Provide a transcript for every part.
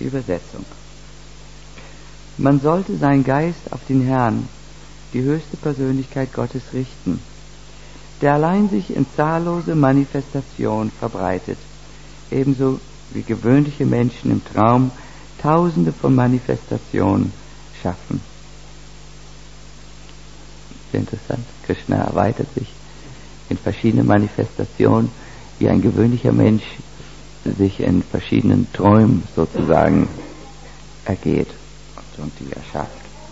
Übersetzung. Man sollte seinen Geist auf den Herrn, die höchste Persönlichkeit Gottes, richten, der allein sich in zahllose Manifestationen verbreitet, ebenso wie gewöhnliche Menschen im Traum Tausende von Manifestationen schaffen. Sehr interessant. Krishna erweitert sich in verschiedene Manifestationen, wie ein gewöhnlicher Mensch sich in verschiedenen Träumen sozusagen ergeht und die erschafft.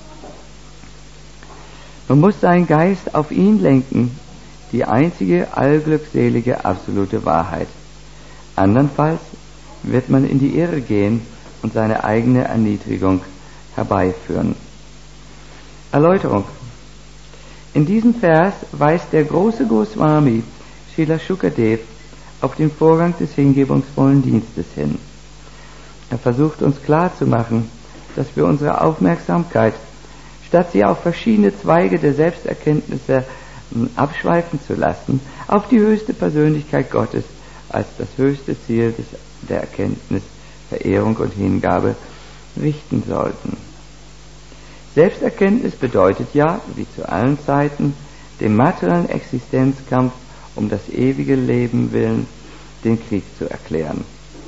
Man muss seinen Geist auf ihn lenken, die einzige allglückselige absolute Wahrheit. Andernfalls wird man in die Irre gehen und seine eigene Erniedrigung herbeiführen. Erläuterung. In diesem Vers weist der große Goswami, Srila Shukadev, auf den Vorgang des hingebungsvollen Dienstes hin. Er versucht uns klarzumachen, dass wir unsere Aufmerksamkeit, statt sie auf verschiedene Zweige der Selbsterkenntnisse abschweifen zu lassen, auf die höchste Persönlichkeit Gottes als das höchste Ziel der Erkenntnis, Verehrung und Hingabe richten sollten. Selbsterkenntnis bedeutet ja, wie zu allen Zeiten, dem materiellen Existenzkampf um das ewige Leben willen den Krieg zu erklären.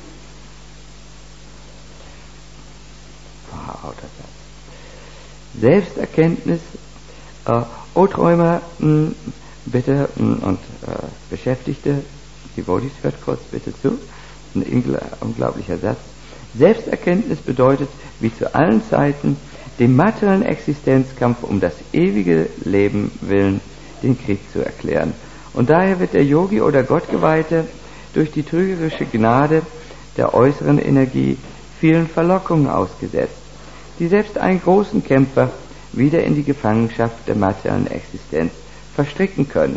Selbsterkenntnis, O-Träumer, bitte, und Beschäftigte, Devotees, hört kurz bitte zu, ein unglaublicher Satz. Selbsterkenntnis bedeutet, wie zu allen Zeiten, dem materiellen Existenzkampf um das ewige Leben willen den Krieg zu erklären. Und daher wird der Yogi oder Gottgeweihte durch die trügerische Gnade der äußeren Energie vielen Verlockungen ausgesetzt, die selbst einen großen Kämpfer wieder in die Gefangenschaft der materiellen Existenz verstricken können.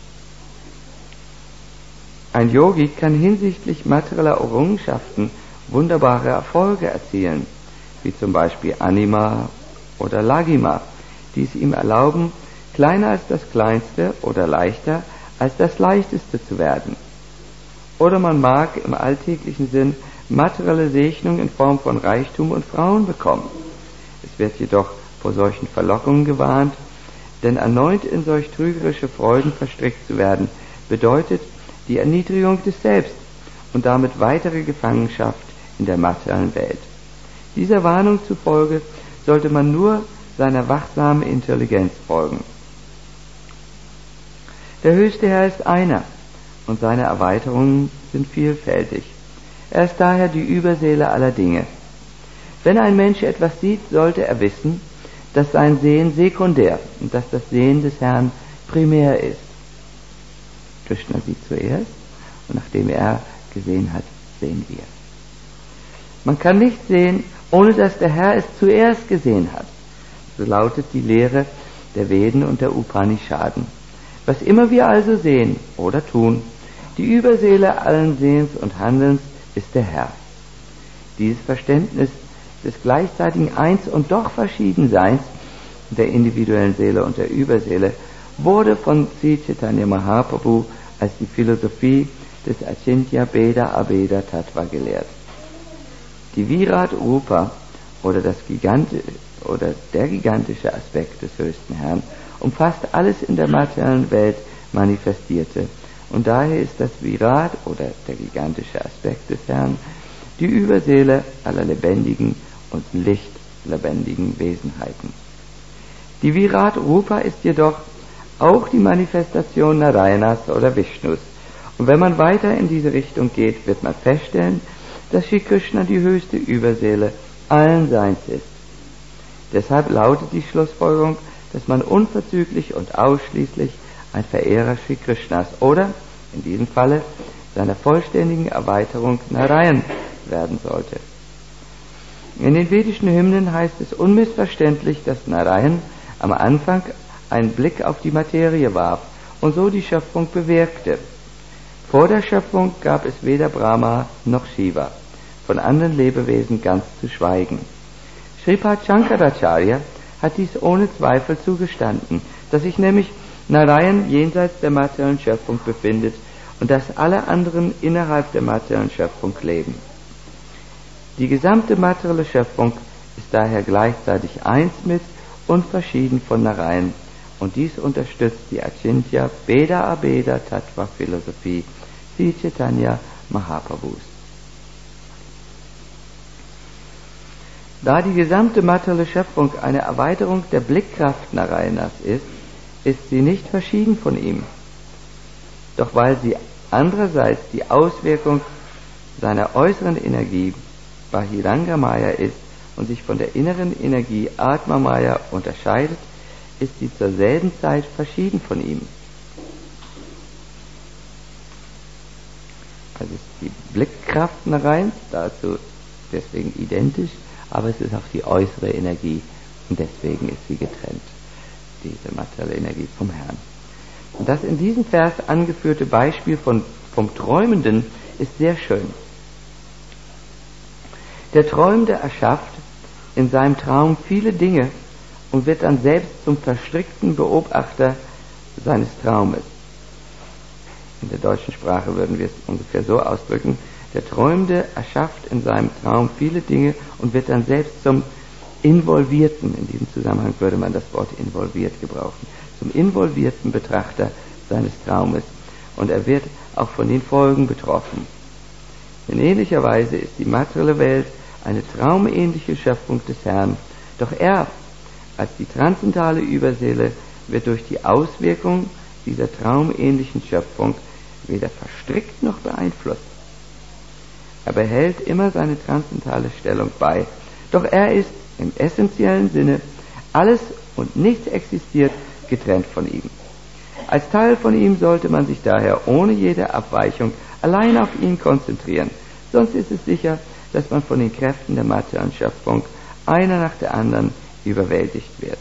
Ein Yogi kann hinsichtlich materieller Errungenschaften wunderbare Erfolge erzielen, wie zum Beispiel Anima oder Lagima, die es ihm erlauben, kleiner als das Kleinste oder leichter als das Leichteste zu werden. Oder man mag im alltäglichen Sinn materielle Segnung in Form von Reichtum und Frauen bekommen. Es wird jedoch vor solchen Verlockungen gewarnt, denn erneut in solch trügerische Freuden verstrickt zu werden, bedeutet die Erniedrigung des Selbst und damit weitere Gefangenschaft in der materiellen Welt. Dieser Warnung zufolge sollte man nur seiner wachsamen Intelligenz folgen. Der höchste Herr ist einer und seine Erweiterungen sind vielfältig. Er ist daher die Überseele aller Dinge. Wenn ein Mensch etwas sieht, sollte er wissen, dass sein Sehen sekundär und dass das Sehen des Herrn primär ist. Krishna sieht zuerst und nachdem er gesehen hat, sehen wir. Man kann nicht sehen, ohne dass der Herr es zuerst gesehen hat. So lautet die Lehre der Veden und der Upanishaden. Was immer wir also sehen oder tun, die Überseele allen Sehens und Handelns ist der Herr. Dieses Verständnis des gleichzeitigen Eins und doch Verschiedenseins der individuellen Seele und der Überseele wurde von Sri Chaitanya Mahaprabhu als die Philosophie des Achintya Bheda Abheda Tattva gelehrt. Die Virat Rupa oder der gigantische Aspekt des höchsten Herrn umfasst alles in der materiellen Welt Manifestierte und daher ist das Virat oder der gigantische Aspekt des Herrn die Überseele aller lebendigen und lichtlebendigen Wesenheiten. Die Virat Rupa ist jedoch auch die Manifestation Narayanas oder Vishnus. Und wenn man weiter in diese Richtung geht, wird man feststellen, dass Shri Krishna die höchste Überseele allen Seins ist. Deshalb lautet die Schlussfolgerung, dass man unverzüglich und ausschließlich ein Verehrer Shri Krishnas oder, in diesem Falle, seiner vollständigen Erweiterung Narayan werden sollte. In den vedischen Hymnen heißt es unmissverständlich, dass Narayan am Anfang einen Blick auf die Materie warf und so die Schöpfung bewirkte. Vor der Schöpfung gab es weder Brahma noch Shiva, von anderen Lebewesen ganz zu schweigen. Shripad Shankaracharya hat dies ohne Zweifel zugestanden, dass sich nämlich Narayan jenseits der materiellen Schöpfung befindet und dass alle anderen innerhalb der materiellen Schöpfung leben. Die gesamte materielle Schöpfung ist daher gleichzeitig eins mit und verschieden von Narayan. Und dies unterstützt die Achintya Beda Abeda Tattva Philosophie Sri Chaitanya Mahaprabhus. Da die gesamte materielle Schöpfung eine Erweiterung der Blickkraft Narayanas ist sie nicht verschieden von ihm. Doch weil sie andererseits die Auswirkung seiner äußeren Energie Bahiranga Maya ist und sich von der inneren Energie Atma Maya unterscheidet, ist sie zur selben Zeit verschieden von ihm. Also ist die Blickkraft Narayans dazu deswegen identisch, aber es ist auch die äußere Energie und deswegen ist sie getrennt, diese materielle Energie vom Herrn. Und das in diesem Vers angeführte Beispiel vom Träumenden ist sehr schön. Der Träumende erschafft in seinem Traum viele Dinge und wird dann selbst zum verstrickten Beobachter seines Traumes. In der deutschen Sprache würden wir es ungefähr so ausdrücken: Der Träumende erschafft in seinem Traum viele Dinge und wird dann selbst zum Involvierten, in diesem Zusammenhang würde man das Wort involviert gebrauchen, zum involvierten Betrachter seines Traumes, und er wird auch von den Folgen betroffen. In ähnlicher Weise ist die materielle Welt eine traumähnliche Schöpfung des Herrn, doch er, als die transzendentale Überseele, wird durch die Auswirkung dieser traumähnlichen Schöpfung weder verstrickt noch beeinflusst. Er behält immer seine transzendentale Stellung bei, doch er ist im essentiellen Sinne, alles und nichts existiert getrennt von ihm. Als Teil von ihm sollte man sich daher ohne jede Abweichung allein auf ihn konzentrieren, sonst ist es sicher, dass man von den Kräften der materiellen Schöpfung einer nach der anderen überwältigt wird.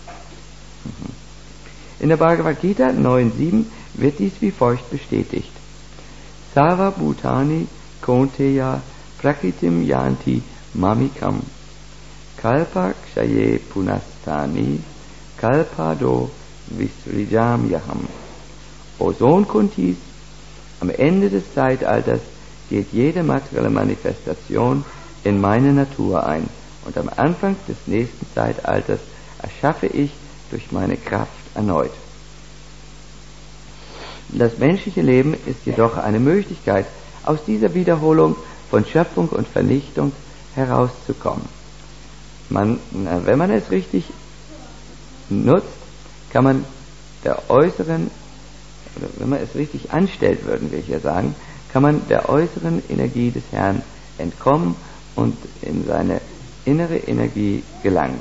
In der Bhagavad Gita 9.7 wird dies wie folgt bestätigt: Sarva Bhutani Kaunteya Prakritim Yanti Mamikam Kalpa Kshaye Punastani Kalpado Visrijam Yaham. O Sohn Kuntis, am Ende des Zeitalters geht jede materielle Manifestation in meine Natur ein, und am Anfang des nächsten Zeitalters erschaffe ich durch meine Kraft erneut. Das menschliche Leben ist jedoch eine Möglichkeit, aus dieser Wiederholung von Schöpfung und Vernichtung herauszukommen. Wenn man es richtig nutzt, kann man der äußeren, oder wenn man es richtig anstellt, würden wir hier sagen, kann man der äußeren Energie des Herrn entkommen und in seine innere Energie gelangen.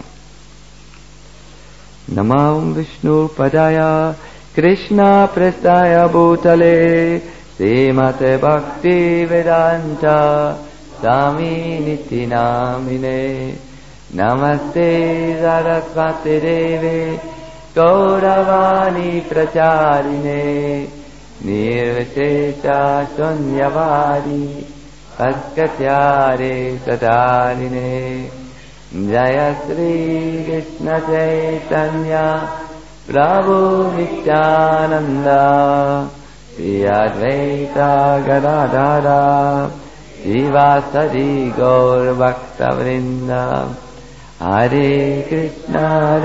Namam Vishnu Padaya Krishna Prestaya Bhutale Srimate Bhakti Vedanta Swami Niti Namine Namaste Sarasvati Deve Gauravani Pracharine Nirvishesha Sunyavadi Bhakkatyare Sadaline Jaya Sri Krishna Chaitanya Prabhu Nityananda Sri Advaita Gadadara Srivasadi Gaur Bhakta Vrinda Hare Krishna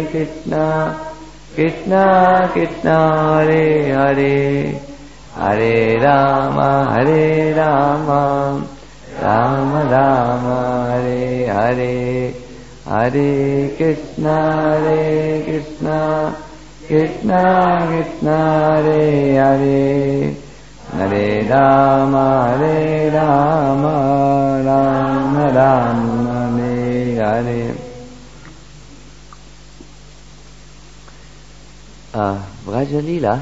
Krishna Krishna Hare Hare Hare Rama Rama Rama Hare Hare Hare Krishna Krishna Krishna Hare Hare Hare Rama Rama Rama Hare Hare. Vraja Lila,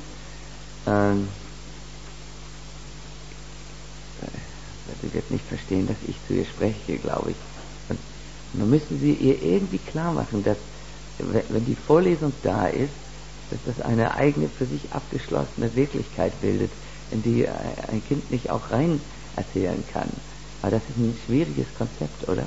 sie wird nicht verstehen, dass ich zu ihr spreche, glaube ich. Und nun müssen Sie ihr irgendwie klar machen, dass, wenn die Vorlesung da ist, dass das eine eigene, für sich abgeschlossene Wirklichkeit bildet, in die ein Kind nicht auch rein erzählen kann. Aber das ist ein schwieriges Konzept, oder?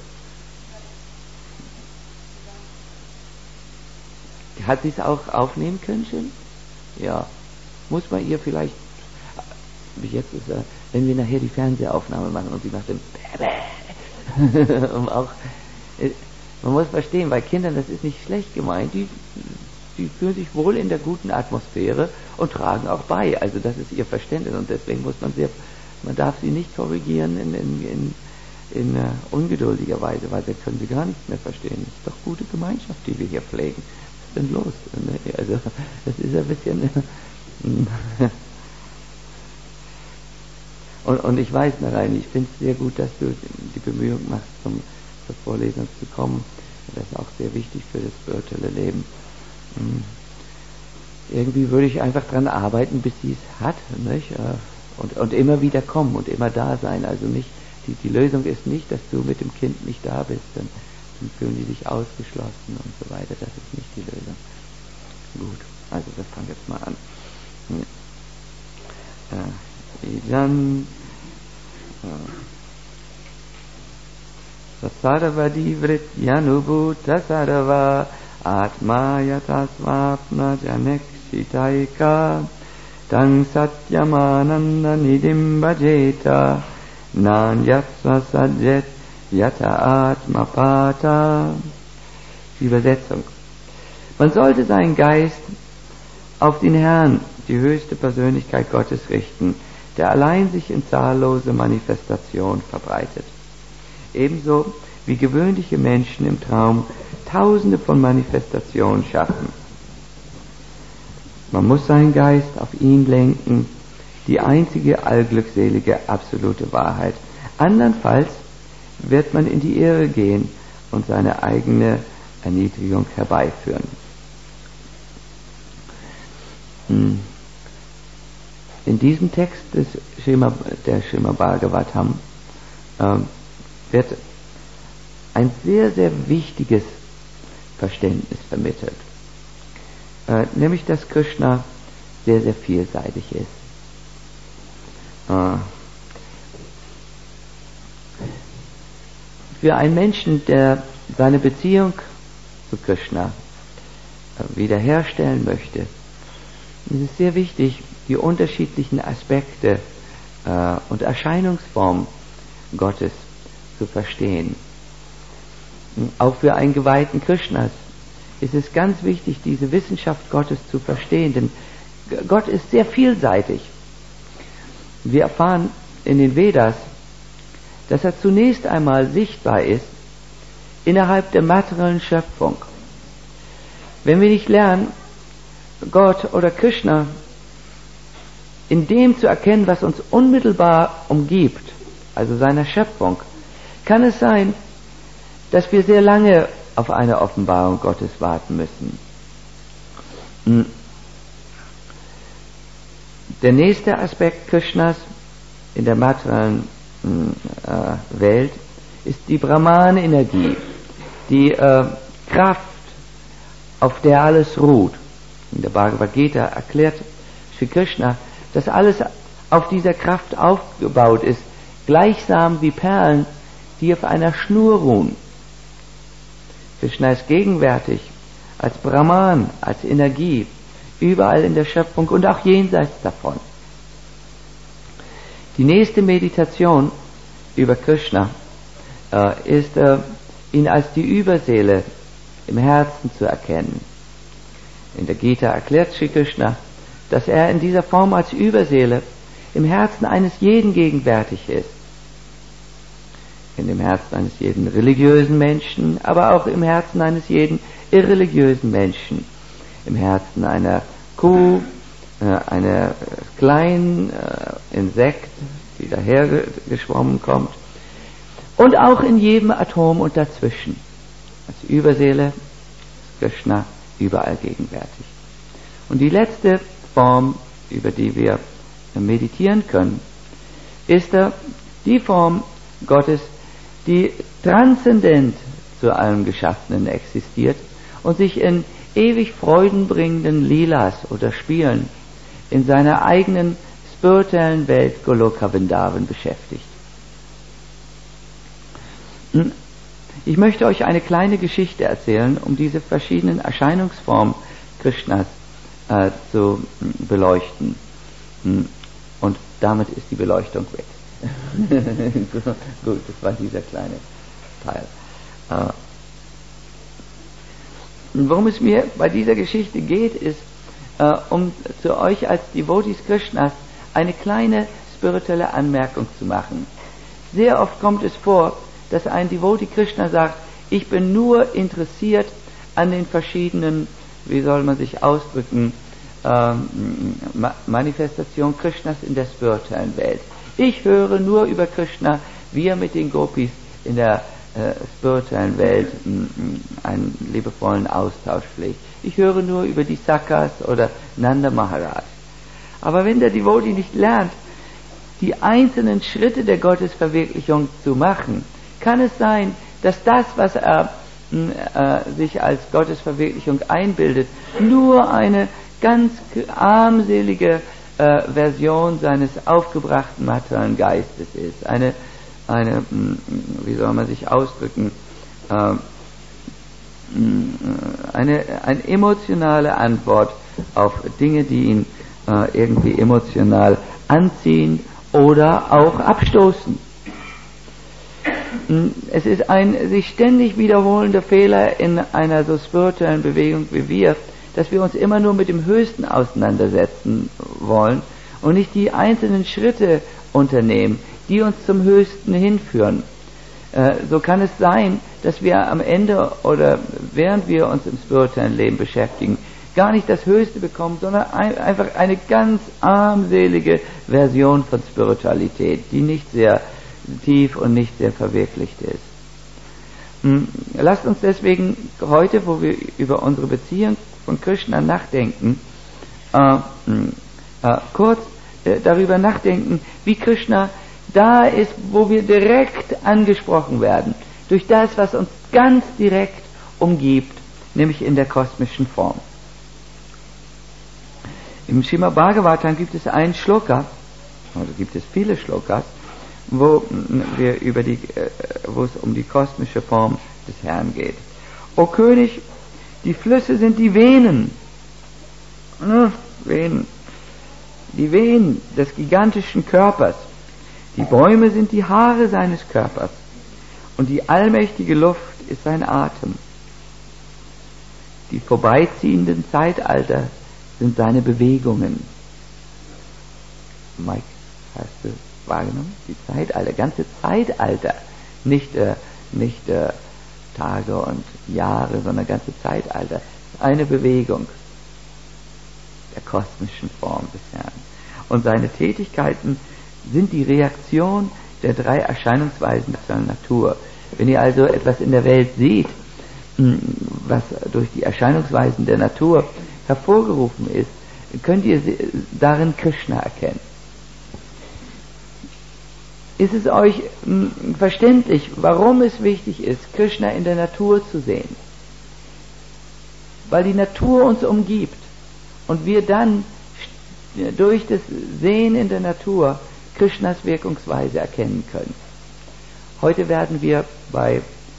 Hat sie es auch aufnehmen können schon? Ja. Muss man ihr vielleicht, wie jetzt ist wenn wir nachher die Fernsehaufnahme machen und sie macht dann Man muss verstehen, bei Kindern, das ist nicht schlecht gemeint, die fühlen sich wohl in der guten Atmosphäre und tragen auch bei. Also das ist ihr Verständnis und deswegen muss man darf sie nicht korrigieren in ungeduldiger Weise, weil dann können sie gar nichts mehr verstehen. Das ist doch gute Gemeinschaft, die wir hier pflegen. Was ist denn los? Also das ist ein bisschen und ich weiß, Narayan, ich finde es sehr gut, dass du die Bemühung machst, zur Vorlesung zu kommen. Das ist auch sehr wichtig für das spirituelle Leben. Irgendwie würde ich einfach dran arbeiten, bis sie es hat, nicht? Und immer wieder kommen und immer da sein. Also nicht, die Lösung ist nicht, dass du mit dem Kind nicht da bist, dann fühlen die sich ausgeschlossen und so weiter. Das ist nicht die Lösung. Gut, also wir fangen jetzt mal an. Idan Sasarvadi Vrityanubhuta Sarva Atmaya Tasvapna Janekshitaika Tang Satyamananda Nidim Bhajeta Nanyatsva Sadjet Yata Atmapata. Die Übersetzung. Man sollte seinen Geist auf den Herrn, die höchste Persönlichkeit Gottes, richten, der allein sich in zahllose Manifestation verbreitet. Ebenso wie gewöhnliche Menschen im Traum Tausende von Manifestationen schaffen. Man muss seinen Geist auf ihn lenken, die einzige allglückselige absolute Wahrheit. Andernfalls wird man in die Irre gehen und seine eigene Erniedrigung herbeiführen. In diesem Text der Srimad Bhagavatam wird ein sehr, sehr wichtiges Verständnis vermittelt, nämlich dass Krishna sehr, sehr vielseitig ist. Für einen Menschen, der seine Beziehung zu Krishna wiederherstellen möchte, ist es sehr wichtig, die unterschiedlichen Aspekte und Erscheinungsformen Gottes zu verstehen. Auch für einen Geweihten Krishnas ist es ganz wichtig, diese Wissenschaft Gottes zu verstehen, denn Gott ist sehr vielseitig. Wir erfahren in den Vedas, dass er zunächst einmal sichtbar ist innerhalb der materiellen Schöpfung. Wenn wir nicht lernen, Gott oder Krishna in dem zu erkennen, was uns unmittelbar umgibt, also seiner Schöpfung, kann es sein, dass wir sehr lange auf eine Offenbarung Gottes warten müssen. Der nächste Aspekt Krishnas in der materiellen Welt ist die Brahman-Energie, die Kraft, auf der alles ruht. In der Bhagavad Gita erklärt Sri Krishna, dass alles auf dieser Kraft aufgebaut ist, gleichsam wie Perlen, die auf einer Schnur ruhen. Krishna ist gegenwärtig als Brahman, als Energie, überall in der Schöpfung und auch jenseits davon. Die nächste Meditation über Krishna ist, ihn als die Überseele im Herzen zu erkennen. In der Gita erklärt Sri Krishna, dass er in dieser Form als Überseele im Herzen eines jeden gegenwärtig ist. In dem Herzen eines jeden religiösen Menschen, aber auch im Herzen eines jeden irreligiösen Menschen. Im Herzen einer Kuh, einer kleinen Insekt, die dahergeschwommen kommt. Und auch in jedem Atom und dazwischen. Als Überseele ist Krishna überall gegenwärtig. Und die letzte Form, über die wir meditieren können, ist die Form Gottes, die transzendent zu allem Geschaffenen existiert und sich in ewig freudenbringenden Lilas oder Spielen in seiner eigenen spirituellen Welt Goloka Vrindavan beschäftigt. Ich möchte euch eine kleine Geschichte erzählen, um diese verschiedenen Erscheinungsformen Krishnas zu beleuchten. Und damit ist die Beleuchtung weg. Gut, das war dieser kleine Teil. Worum es mir bei dieser Geschichte geht, ist, um zu euch als Devotees Krishnas eine kleine spirituelle Anmerkung zu machen. Sehr oft kommt es vor, dass ein Devotee Krishna sagt, ich bin nur interessiert an den verschiedenen, wie soll man sich ausdrücken, Manifestation Krishnas in der spirituellen Welt. Ich höre nur über Krishna, wie er mit den Gopis in der spirituellen Welt einen liebevollen Austausch pflegt. Ich höre nur über die Sakas oder Nanda Maharaj. Aber wenn der Devotee nicht lernt, die einzelnen Schritte der Gottesverwirklichung zu machen, kann es sein, dass das, was er sich als Gottesverwirklichung einbildet, nur eine ganz armselige Version seines aufgebrachten materiellen Geistes ist. Eine, wie soll man sich ausdrücken, eine emotionale Antwort auf Dinge, die ihn irgendwie emotional anziehen oder auch abstoßen. Es ist ein sich ständig wiederholender Fehler in einer so spirituellen Bewegung wie wir, dass wir uns immer nur mit dem Höchsten auseinandersetzen wollen und nicht die einzelnen Schritte unternehmen, die uns zum Höchsten hinführen. So kann es sein, dass wir am Ende oder während wir uns im spirituellen Leben beschäftigen, gar nicht das Höchste bekommen, sondern einfach eine ganz armselige Version von Spiritualität, die nicht sehr tief und nicht sehr verwirklicht ist. Lasst uns deswegen heute, wo wir über unsere Beziehung von Krishna nachdenken, kurz darüber nachdenken, wie Krishna da ist, wo wir direkt angesprochen werden, durch das, was uns ganz direkt umgibt, nämlich in der kosmischen Form. Im Srimad Bhagavatam gibt es einen Shloka, oder gibt es viele Shlokas, wo es um die kosmische Form des Herrn geht. O König, die Flüsse sind die Venen. Die Venen des gigantischen Körpers. Die Bäume sind die Haare seines Körpers. Und die allmächtige Luft ist sein Atem. Die vorbeiziehenden Zeitalter sind seine Bewegungen. Mike, hast du wahrgenommen? Die Zeitalter, ganze Zeitalter. Nicht Tage und Jahre, sondern ganze Zeitalter. Eine Bewegung der kosmischen Form des Herrn. Und seine Tätigkeiten sind die Reaktion der drei Erscheinungsweisen der Natur. Wenn ihr also etwas in der Welt seht, was durch die Erscheinungsweisen der Natur hervorgerufen ist, könnt ihr darin Krishna erkennen. Ist es euch verständlich, warum es wichtig ist, Krishna in der Natur zu sehen? Weil die Natur uns umgibt und wir dann durch das Sehen in der Natur Krishnas Wirkungsweise erkennen können. Heute werden wir bei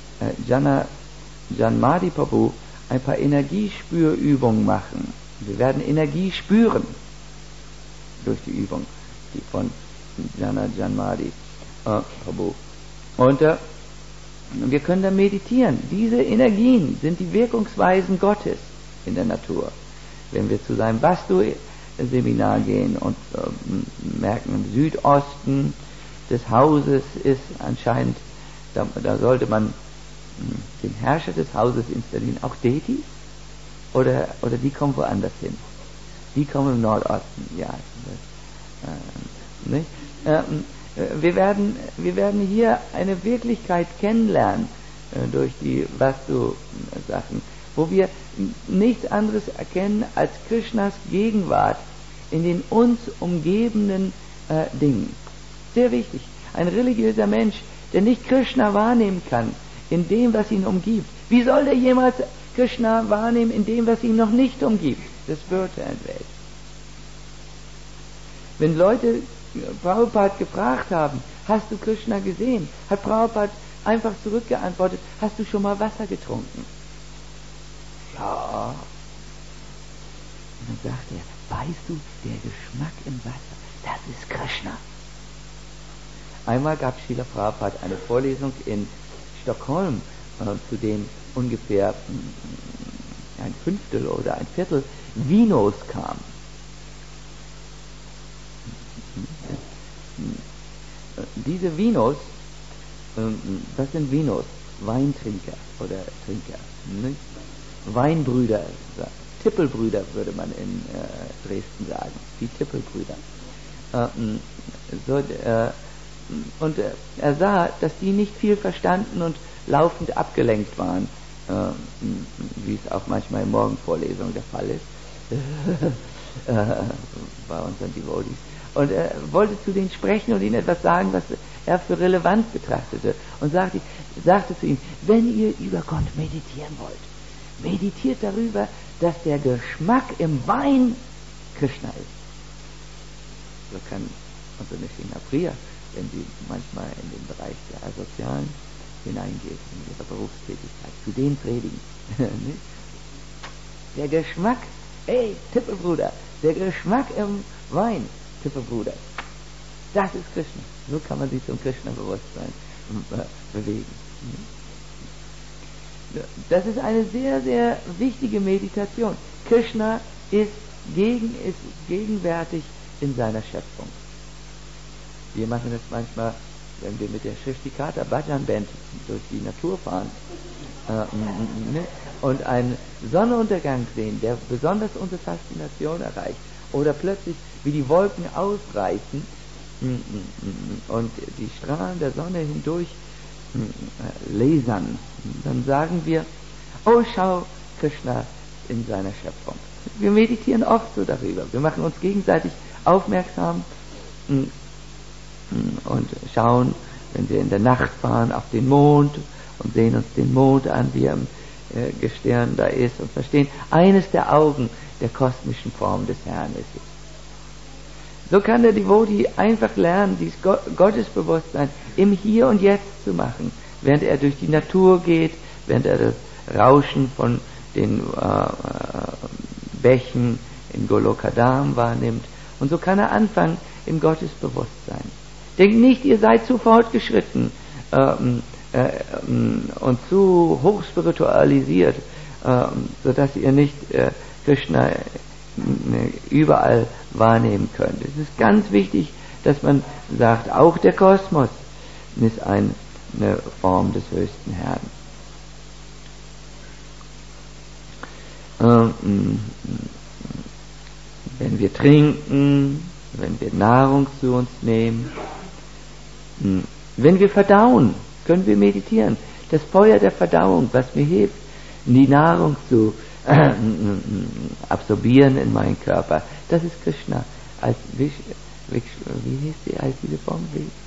Janmadi Prabhu ein paar Energiespürübungen machen. Wir werden Energie spüren durch die Übung, die von Janmadi Prabhu. Und wir können da meditieren. Diese Energien sind die Wirkungsweisen Gottes in der Natur. Wenn wir zu seinem Vastu-Seminar gehen und merken, im Südosten des Hauses ist anscheinend, da sollte man den Herrscher des Hauses installieren, auch Detis? Oder die kommen woanders hin? Die kommen im Nordosten, ja. Nicht? Wir werden hier eine Wirklichkeit kennenlernen durch die Vastu-Sachen, wo wir nichts anderes erkennen als Krishnas Gegenwart in den uns umgebenden Dingen. Sehr wichtig. Ein religiöser Mensch, der nicht Krishna wahrnehmen kann in dem, was ihn umgibt. Wie soll der jemals Krishna wahrnehmen in dem, was ihn noch nicht umgibt? Das spirituellen Welt. Wenn Leute Prabhupada gefragt haben, hast du Krishna gesehen? Hat Prabhupada einfach zurückgeantwortet, hast du schon mal Wasser getrunken? Ja. Und dann sagt er, weißt du, der Geschmack im Wasser, das ist Krishna. Einmal gab Srila Prabhupada eine Vorlesung in Stockholm, zu dem ungefähr ein Fünftel oder ein Viertel Vinos kam. Diese Vinos, das sind Vinos, Weintrinker oder Trinker, nicht? Weinbrüder, Tippelbrüder würde man in Dresden sagen, die Tippelbrüder. Und er sah, dass die nicht viel verstanden und laufend abgelenkt waren, wie es auch manchmal in Morgenvorlesungen der Fall ist, bei unseren Devotees. Und er wollte zu denen sprechen und ihnen etwas sagen, was er für relevant betrachtete. Und sagte zu ihnen, wenn ihr über Gott meditieren wollt, meditiert darüber, dass der Geschmack im Wein Krishna ist. So kann unsere Nishina Priya, wenn sie manchmal in den Bereich der Asozialen hineingeht, in ihrer Berufstätigkeit, zu denen predigen. Der Geschmack, Tippelbruder, der Geschmack im Wein, Tippelbruder, das ist Krishna. So kann man sich zum Krishna-Bewusstsein bewegen. Das ist eine sehr, sehr wichtige Meditation. Krishna ist gegenwärtig in seiner Schöpfung. Wir machen das manchmal, wenn wir mit der Shrishtikata Bhajan Band durch die Natur fahren und einen Sonnenuntergang sehen, der besonders unsere Faszination erreicht, oder plötzlich wie die Wolken ausreißen und die Strahlen der Sonne hindurch lasern, dann sagen wir, oh, schau Krishna in seiner Schöpfung. Wir meditieren oft so darüber. Wir machen uns gegenseitig aufmerksam und schauen, wenn wir in der Nacht fahren, auf den Mond und sehen uns den Mond an, wie er im Gestirn da ist, und verstehen, eines der Augen der kosmischen Form des Herrn ist es. So kann der Devotee einfach lernen, dieses Gottesbewusstsein im Hier und Jetzt zu machen, während er durch die Natur geht, während er das Rauschen von den Bächen in Golokadam wahrnimmt. Und so kann er anfangen im Gottesbewusstsein. Denkt nicht, ihr seid zu fortgeschritten und zu hochspiritualisiert, sodass ihr nicht Krishna überall wahrnehmen könnt. Es ist ganz wichtig, dass man sagt, auch der Kosmos ist eine Form des höchsten Herrn. Wenn wir trinken, wenn wir Nahrung zu uns nehmen, wenn wir verdauen, können wir meditieren. Das Feuer der Verdauung, was mir hilft, die Nahrung zu absorbieren in meinen Körper, das ist Krishna. Als wie hieß die als diese Form?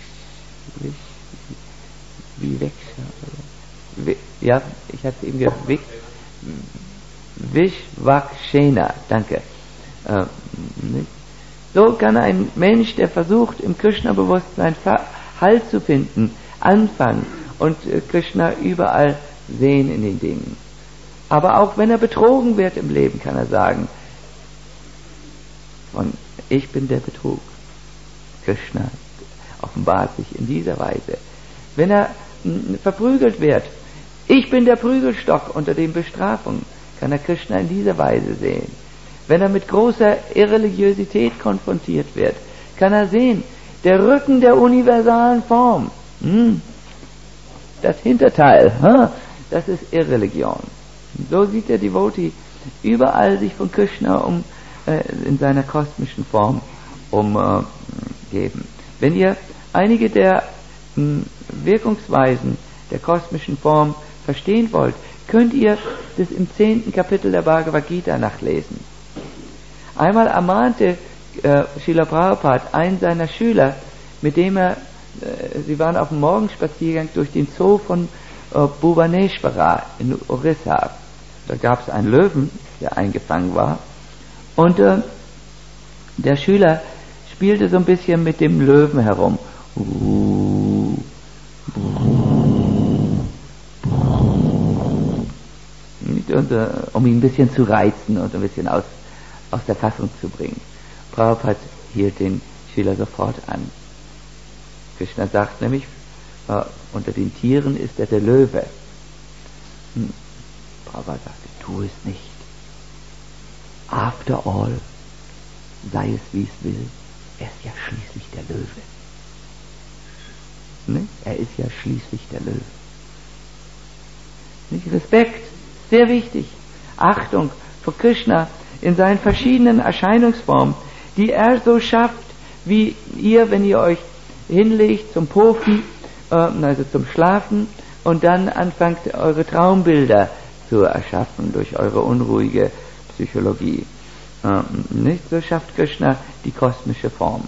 Ja, ich hatte es eben gesagt, Vishvakshena, danke. So kann ein Mensch, der versucht, im Krishna-Bewusstsein Halt zu finden, anfangen und Krishna überall sehen in den Dingen. Aber auch wenn er betrogen wird im Leben, kann er sagen, ich bin der Betrug. Krishna offenbart sich in dieser Weise. Wenn er verprügelt wird, ich bin der Prügelstock unter den Bestrafungen, kann er Krishna in dieser Weise sehen. Wenn er mit großer Irreligiosität konfrontiert wird, kann er sehen, der Rücken der universalen Form, das Hinterteil, das ist Irreligion. So sieht der Devotee überall sich von Krishna in seiner kosmischen Form umgeben. Wenn ihr einige der Wirkungsweisen der kosmischen Form verstehen wollt, könnt ihr das im 10. Kapitel der Bhagavad Gita nachlesen. Einmal ermahnte Srila Prabhupada einen seiner Schüler, mit dem sie waren auf dem Morgenspaziergang durch den Zoo von Bhubaneswara in Orissa. Da gab es einen Löwen, der eingefangen war, und der Schüler spielte so ein bisschen mit dem Löwen herum. Und, um ihn ein bisschen zu reizen und ein bisschen aus der Fassung zu bringen. Prabhupada hielt den Schüler sofort an. Krishna sagt nämlich unter den Tieren ist er der Löwe. Prabhupada sagte, tu es nicht. After all, sei es wie es will, er ist ja schließlich der Löwe. Ne? Er ist ja schließlich der Löwe. Nicht? Respekt, sehr wichtig. Achtung vor Krishna in seinen verschiedenen Erscheinungsformen, die er so schafft, wie ihr, wenn ihr euch hinlegt zum Pofen, also zum Schlafen, und dann anfangt, eure Traumbilder zu erschaffen durch eure unruhige Psychologie. Nicht? So schafft Krishna die kosmische Form.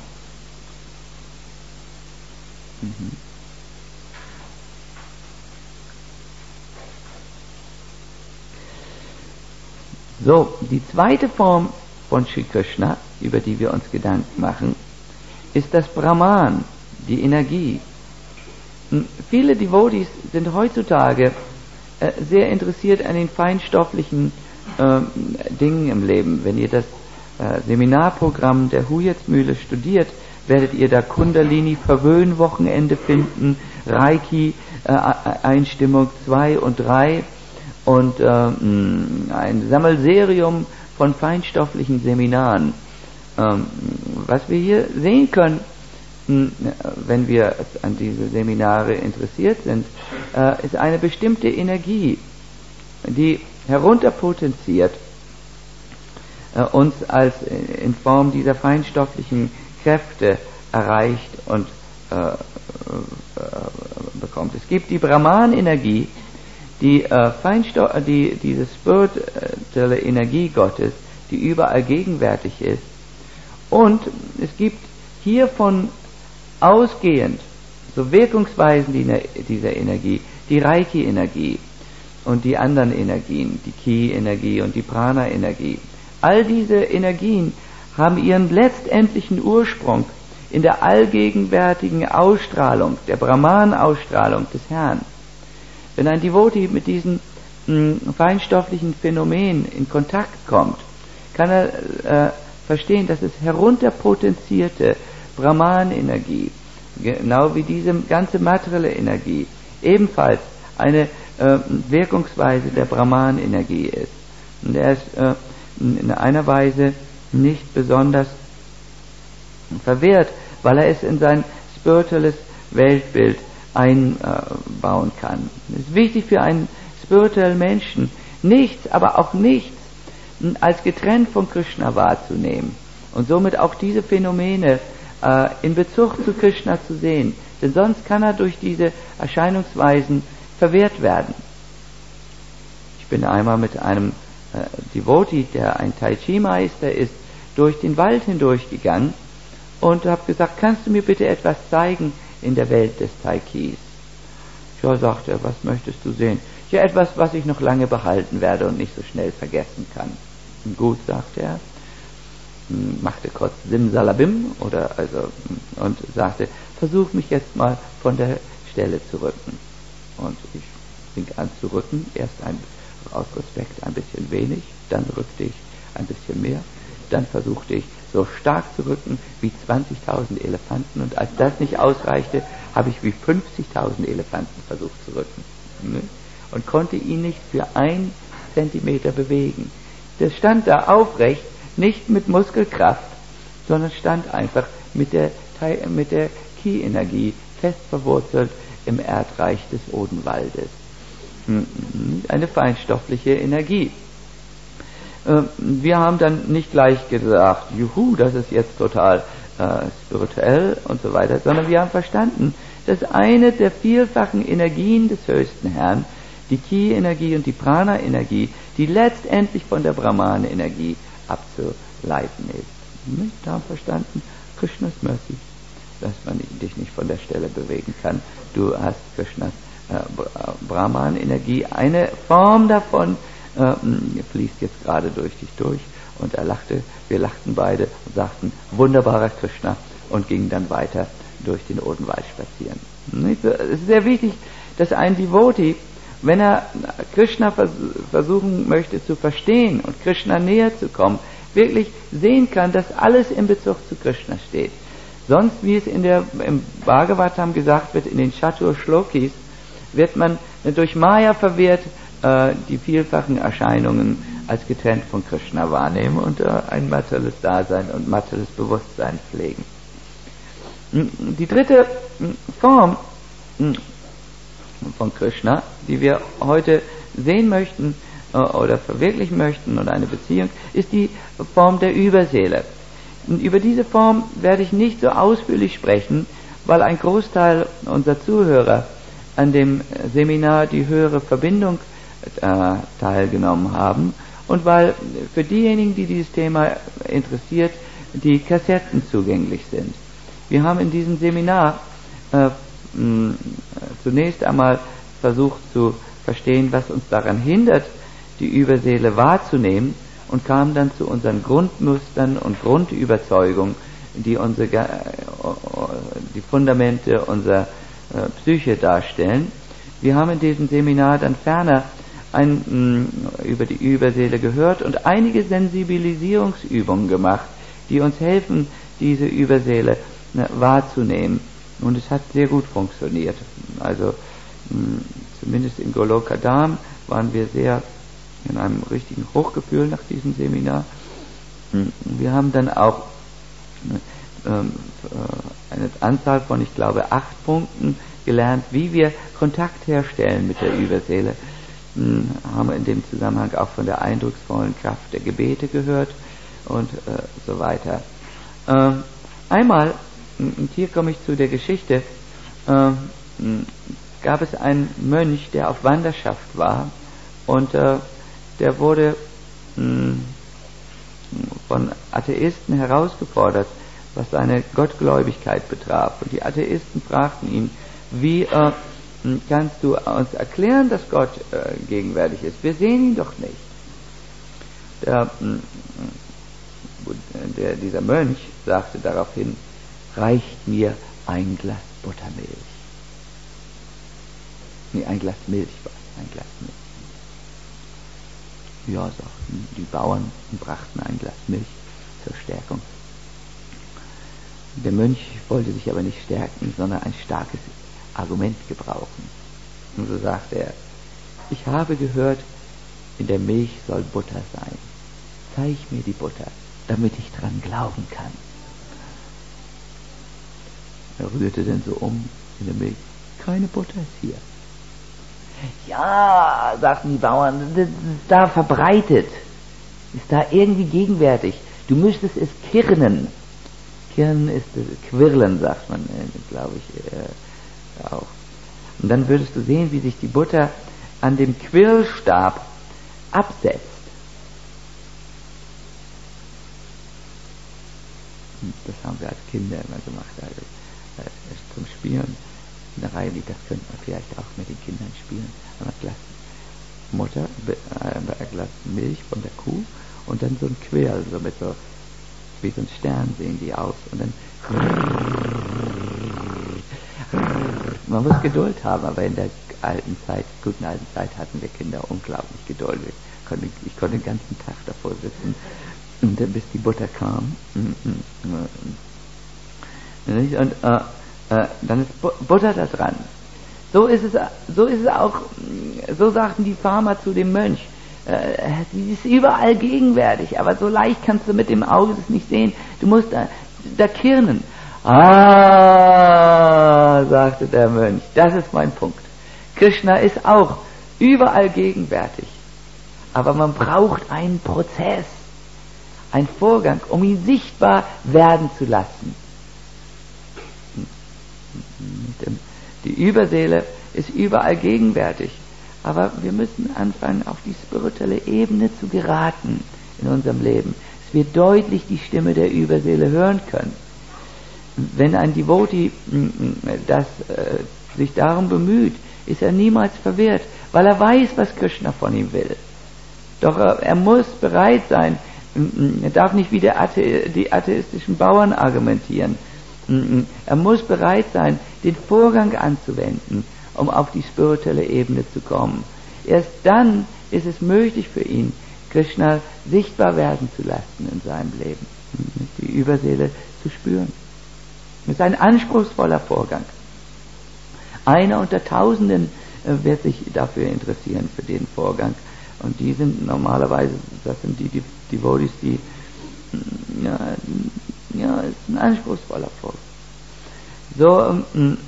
So, die zweite Form von Sri Krishna, über die wir uns Gedanken machen, ist das Brahman, die Energie. Viele Devotees sind heutzutage sehr interessiert an den feinstofflichen Dingen im Leben. Wenn ihr das Seminarprogramm der Huyetsmühle studiert, werdet ihr da Kundalini-Verwöhnwochenende finden, Reiki-Einstimmung 2 und 3 und ein Sammelserium von feinstofflichen Seminaren. Was wir hier sehen können, wenn wir an diese Seminare interessiert sind, ist eine bestimmte Energie, die herunterpotenziert uns als in Form dieser feinstofflichen Kräfte erreicht und bekommt. Es gibt die Brahman-Energie, diese spirituelle Energie Gottes, die überall gegenwärtig ist, und es gibt hiervon ausgehend, so Wirkungsweisen dieser Energie, die Reiki-Energie und die anderen Energien, die Ki-Energie und die Prana-Energie. All diese Energien haben ihren letztendlichen Ursprung in der allgegenwärtigen Ausstrahlung, der Brahman-Ausstrahlung des Herrn. Wenn ein Devotee mit diesen feinstofflichen Phänomenen in Kontakt kommt, kann er verstehen, dass es herunterpotenzierte Brahman-Energie, genau wie diese ganze materielle Energie, ebenfalls eine Wirkungsweise der Brahman-Energie ist. Und er ist in einer Weise nicht besonders verwehrt, weil er es in sein spirituelles Weltbild einbauen kann. Es ist wichtig für einen spirituellen Menschen, nichts, aber auch nichts als getrennt von Krishna wahrzunehmen und somit auch diese Phänomene in Bezug zu Krishna zu sehen, denn sonst kann er durch diese Erscheinungsweisen verwehrt werden. Ich bin einmal mit einem Devotee, der ein Tai Chi Meister ist, durch den Wald hindurchgegangen und habe gesagt, kannst du mir bitte etwas zeigen in der Welt des Tai Chis? Ja, sagte er, was möchtest du sehen? Ja, etwas, was ich noch lange behalten werde und nicht so schnell vergessen kann. Gut, sagte er, machte kurz Simsalabim und sagte, versuch mich jetzt mal von der Stelle zu rücken. Und ich fing an zu rücken, erst aus Respekt ein bisschen wenig, dann rückte ich ein bisschen mehr, dann versuchte ich so stark zu rücken wie 20.000 Elefanten, und als das nicht ausreichte, habe ich wie 50.000 Elefanten versucht zu rücken, und konnte ihn nicht für 1 Zentimeter bewegen. Der stand da aufrecht, nicht mit Muskelkraft, sondern stand einfach mit der Ki-Energie fest verwurzelt im Erdreich des Odenwaldes. Eine feinstoffliche Energie. Wir haben dann nicht gleich gesagt, juhu, das ist jetzt total spirituell und so weiter, sondern wir haben verstanden, dass eine der vielfachen Energien des höchsten Herrn, die Ki-Energie und die Prana-Energie, die letztendlich von der Brahman-Energie abzuleiten ist. Da haben verstanden, Krishnas Mercy, dass man dich nicht von der Stelle bewegen kann. Du hast Krishnas Brahman-Energie, eine Form davon fließt jetzt gerade durch dich durch. Und er lachte, wir lachten beide und sagten, wunderbarer Krishna, und gingen dann weiter durch den Odenwald spazieren. Es ist sehr wichtig, dass ein Devotee, wenn er Krishna versuchen möchte zu verstehen und Krishna näher zu kommen, wirklich sehen kann, dass alles in Bezug zu Krishna steht. Sonst, wie es im Bhagavatam gesagt wird, in den Chatur-Shlokis, wird man durch Maya verwirrt die vielfachen Erscheinungen als getrennt von Krishna wahrnehmen und ein materielles Dasein und materielles Bewusstsein pflegen. Die dritte Form von Krishna, die wir heute sehen möchten oder verwirklichen möchten oder eine Beziehung, ist die Form der Überseele. Und über diese Form werde ich nicht so ausführlich sprechen, weil ein Großteil unserer Zuhörer an dem Seminar die höhere Verbindung teilgenommen haben und weil für diejenigen, die dieses Thema interessiert, die Kassetten zugänglich sind. Wir haben in diesem Seminar zunächst einmal versucht zu verstehen, was uns daran hindert, die Überseele wahrzunehmen, und kamen dann zu unseren Grundmustern und Grundüberzeugungen, die die Fundamente unserer Psyche darstellen. Wir haben in diesem Seminar dann ferner über die Überseele gehört und einige Sensibilisierungsübungen gemacht, die uns helfen, diese Überseele wahrzunehmen. Und es hat sehr gut funktioniert. Also zumindest in Golokadam waren wir sehr in einem richtigen Hochgefühl nach diesem Seminar. Wir haben dann auch eine Anzahl von, ich glaube, 8 Punkten gelernt, wie wir Kontakt herstellen mit der Überseele. Haben in dem Zusammenhang auch von der eindrucksvollen Kraft der Gebete gehört und so weiter. Einmal, und hier komme ich zu der Geschichte, gab es einen Mönch, der auf Wanderschaft war, und der wurde von Atheisten herausgefordert, was seine Gottgläubigkeit betraf. Und die Atheisten fragten ihn, wie kannst du uns erklären, dass Gott gegenwärtig ist? Wir sehen ihn doch nicht. Dieser Mönch sagte daraufhin, reicht mir ein Glas Buttermilch. Nee, ein Glas Milch war es, ein Glas Milch. Ja, sagten die Bauern und brachten ein Glas Milch zur Stärkung. Der Mönch wollte sich aber nicht stärken, sondern ein starkes Argument gebrauchen. Und so sagte er, ich habe gehört, in der Milch soll Butter sein. Zeig mir die Butter, damit ich dran glauben kann. Er rührte dann so in der Milch. Keine Butter ist hier. Ja, sagten die Bauern, das ist da verbreitet, ist da irgendwie gegenwärtig. Du müsstest es kirnen. Kirnen ist Quirlen, sagt man, glaube ich, auch. Und dann würdest du sehen, wie sich die Butter an dem Quirlstab absetzt. Das haben wir als Kinder immer gemacht, also zum Spielen. Eine Reihe, das könnte man vielleicht auch mit den Kindern spielen. Ein Glas Milch von der Kuh und dann so ein Quirl, so mit so wie so ein Stern sehen die aus. Und dann man muss Geduld haben, aber in der guten alten Zeit hatten wir Kinder unglaublich Geduld. Ich konnte den ganzen Tag davor sitzen, bis die Butter kam. Und dann ist Butter da dran. So ist es auch, so sagten die Farmer zu dem Mönch. Sie ist überall gegenwärtig, aber so leicht kannst du mit dem Auge das nicht sehen. Du musst da kirnen. Sagte der Mönch, das ist mein Punkt. Krishna ist auch überall gegenwärtig. Aber man braucht einen Prozess, einen Vorgang, um ihn sichtbar werden zu lassen. Die Überseele ist überall gegenwärtig, aber wir müssen anfangen, auf die spirituelle Ebene zu geraten in unserem Leben, dass wir deutlich die Stimme der Überseele hören können. Wenn ein Devotee sich darum bemüht, ist er niemals verwirrt, weil er weiß, was Krishna von ihm will. Doch er muss bereit sein, er darf nicht wie die atheistischen Bauern argumentieren. Er muss bereit sein, den Vorgang anzuwenden, um auf die spirituelle Ebene zu kommen. Erst dann ist es möglich für ihn, Krishna sichtbar werden zu lassen in seinem Leben, die Überseele zu spüren. Es ist ein anspruchsvoller Vorgang. Einer unter Tausenden wird sich dafür interessieren, für den Vorgang. Und die sind normalerweise, das sind die Devotees, die, es ist ein anspruchsvoller Vorgang. So,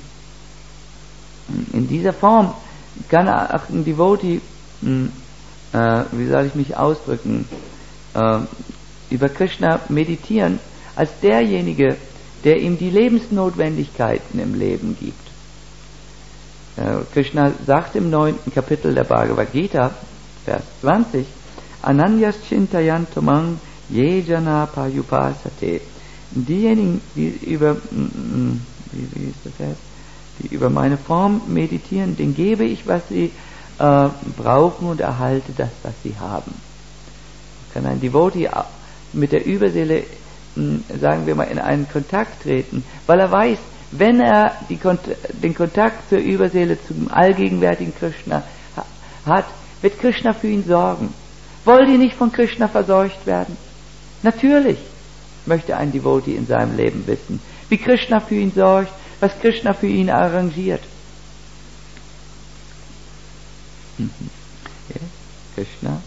in dieser Form kann auch ein Devotee, wie soll ich mich ausdrücken, über Krishna meditieren, als derjenige, der ihm die Lebensnotwendigkeiten im Leben gibt. Krishna sagt im 9. Kapitel der Bhagavad Gita, Vers 20, Ananyas Chintayantamang Yejana Payupasate. Diejenigen, die über, wie ist das jetzt? Die über meine Form meditieren, denen gebe ich, was sie brauchen und erhalte das, was sie haben. Kann ein Devotee mit der Überseele, sagen wir mal, in einen Kontakt treten, weil er weiß, wenn er den Kontakt zur Überseele, zum allgegenwärtigen Krishna hat, wird Krishna für ihn sorgen. Wollt ihr nicht von Krishna verseucht werden? Natürlich möchte ein Devotee in seinem Leben wissen, wie Krishna für ihn sorgt, was Krishna für ihn arrangiert. Krishna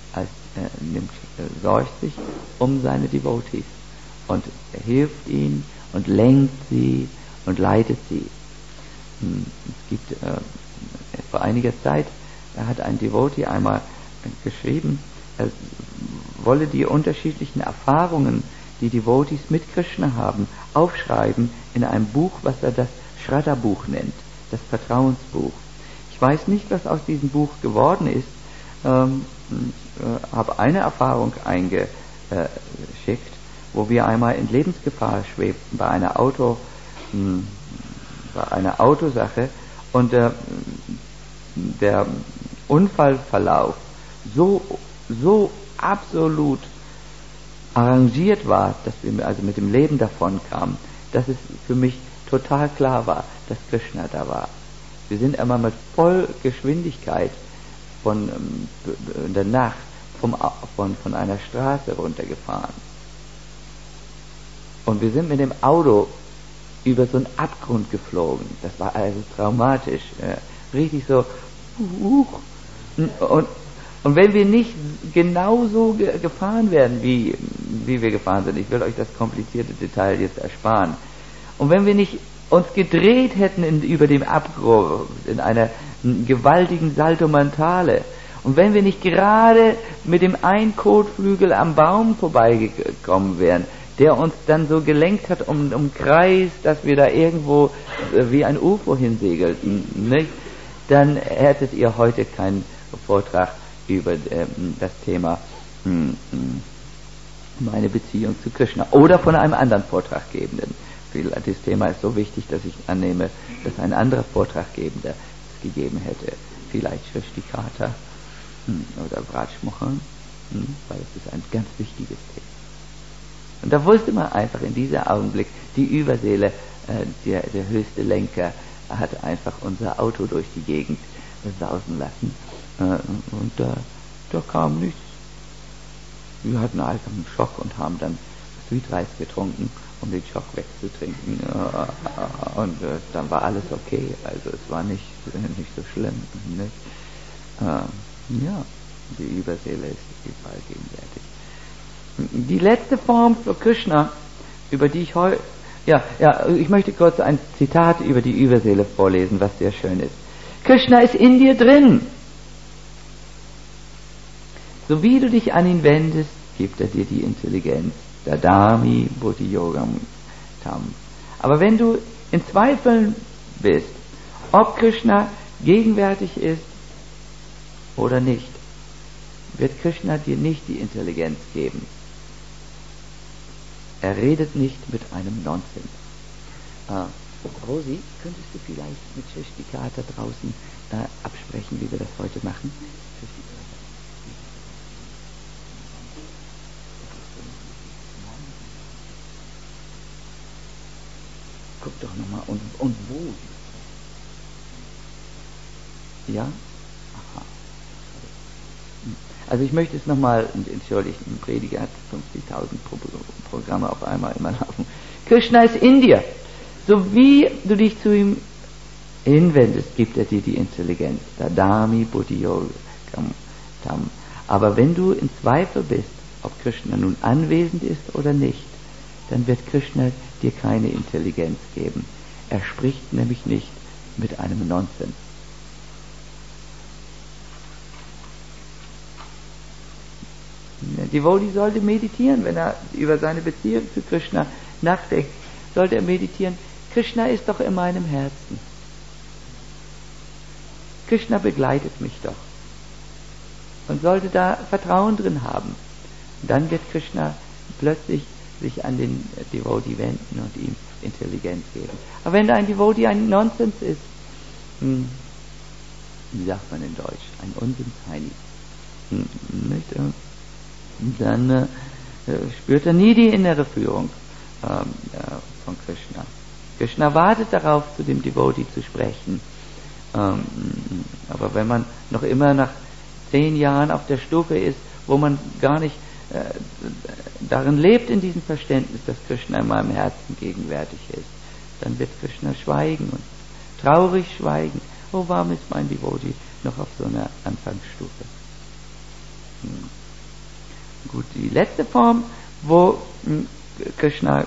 sorgt sich um seine Devotees und er hilft ihnen und lenkt sie und leitet sie. Es gibt vor einiger Zeit, hat ein Devotee einmal geschrieben, er wolle die unterschiedlichen Erfahrungen, die Devotees mit Krishna haben, aufschreiben in einem Buch, was er das Shraddha-Buch nennt, das Vertrauensbuch. Ich weiß nicht, was aus diesem Buch geworden ist. Habe eine Erfahrung eingeschickt, wo wir einmal in Lebensgefahr schwebten bei einer Autosache und der Unfallverlauf so absolut arrangiert war, dass wir also mit dem Leben davon kamen, dass es für mich total klar war, dass Krishna da war. Wir sind einmal mit Vollgeschwindigkeit in der Nacht von einer Straße runtergefahren. Und wir sind mit dem Auto über so einen Abgrund geflogen. Das war also traumatisch. Richtig so. Und wenn wir nicht genauso gefahren wären, wie wir gefahren sind, ich will euch das komplizierte Detail jetzt ersparen, und wenn wir nicht uns gedreht hätten über dem Abgrund in einer gewaltigen Salto Mortale, und wenn wir nicht gerade mit dem einen Kotflügel am Baum vorbeigekommen wären, der uns dann so gelenkt hat um Kreis, dass wir da irgendwo wie ein UFO hinsegelten, nicht? Dann hättet ihr heute keinen Vortrag über das Thema meine Beziehung zu Krishna oder von einem anderen Vortraggebenden. Das Thema ist so wichtig, dass ich annehme, dass ein anderer Vortraggebender es gegeben hätte. Vielleicht Shrishtikata oder Vraj Mohan, weil es ist ein ganz wichtiges Thema. Und da wusste man einfach in diesem Augenblick, die Überseele, der höchste Lenker, hat einfach unser Auto durch die Gegend sausen lassen. Und da kam nichts. Wir hatten einfach einen Schock und haben dann Sweet Rice getrunken, um den Schock wegzutrinken. Und dann war alles okay. Also es war nicht so schlimm. Nicht? Ja, die Überseele ist überall gegenwärtig. Die letzte Form für Krishna, über die ich heute... ich möchte kurz ein Zitat über die Überseele vorlesen, was sehr schön ist. Krishna ist in dir drin. So wie du dich an ihn wendest, gibt er dir die Intelligenz. Dadami Buddhi Yogam Tam. Aber wenn du in Zweifeln bist, ob Krishna gegenwärtig ist oder nicht, wird Krishna dir nicht die Intelligenz geben. Er redet nicht mit einem Nonsens. Rosi, könntest du vielleicht mit Shrishtikata draußen absprechen, wie wir das heute machen? Guck doch nochmal, und wo? Ja? Aha. Also ich möchte es nochmal, entschuldigt, ein Prediger hat 50.000 Programme auf einmal immer laufen. Krishna ist in dir. So wie du dich zu ihm hinwendest, gibt er dir die Intelligenz. Tadami Buddhiyogam Tam. Aber wenn du in Zweifel bist, ob Krishna nun anwesend ist oder nicht, dann wird Krishna dir keine Intelligenz geben. Er spricht nämlich nicht mit einem Nonsens. Der Devotee sollte meditieren, wenn er über seine Beziehung zu Krishna nachdenkt, sollte er meditieren. Krishna ist doch in meinem Herzen. Krishna begleitet mich doch. Und sollte da Vertrauen drin haben. Und dann wird Krishna plötzlich sich an den Devotee wenden und ihm Intelligenz geben. Aber wenn da ein Devotee ein Nonsens ist, wie sagt man in Deutsch, ein Unsinnsheini, dann spürt er nie die innere Führung von Krishna. Krishna wartet darauf, zu dem Devotee zu sprechen. Aber wenn man noch immer nach 10 Jahren auf der Stufe ist, wo man gar nicht darin lebt, in diesem Verständnis, dass Krishna in meinem Herzen gegenwärtig ist, dann wird Krishna schweigen und traurig schweigen. Oh, warum ist mein Devotee noch auf so einer Anfangsstufe? Gut, die letzte Form, wo Krishna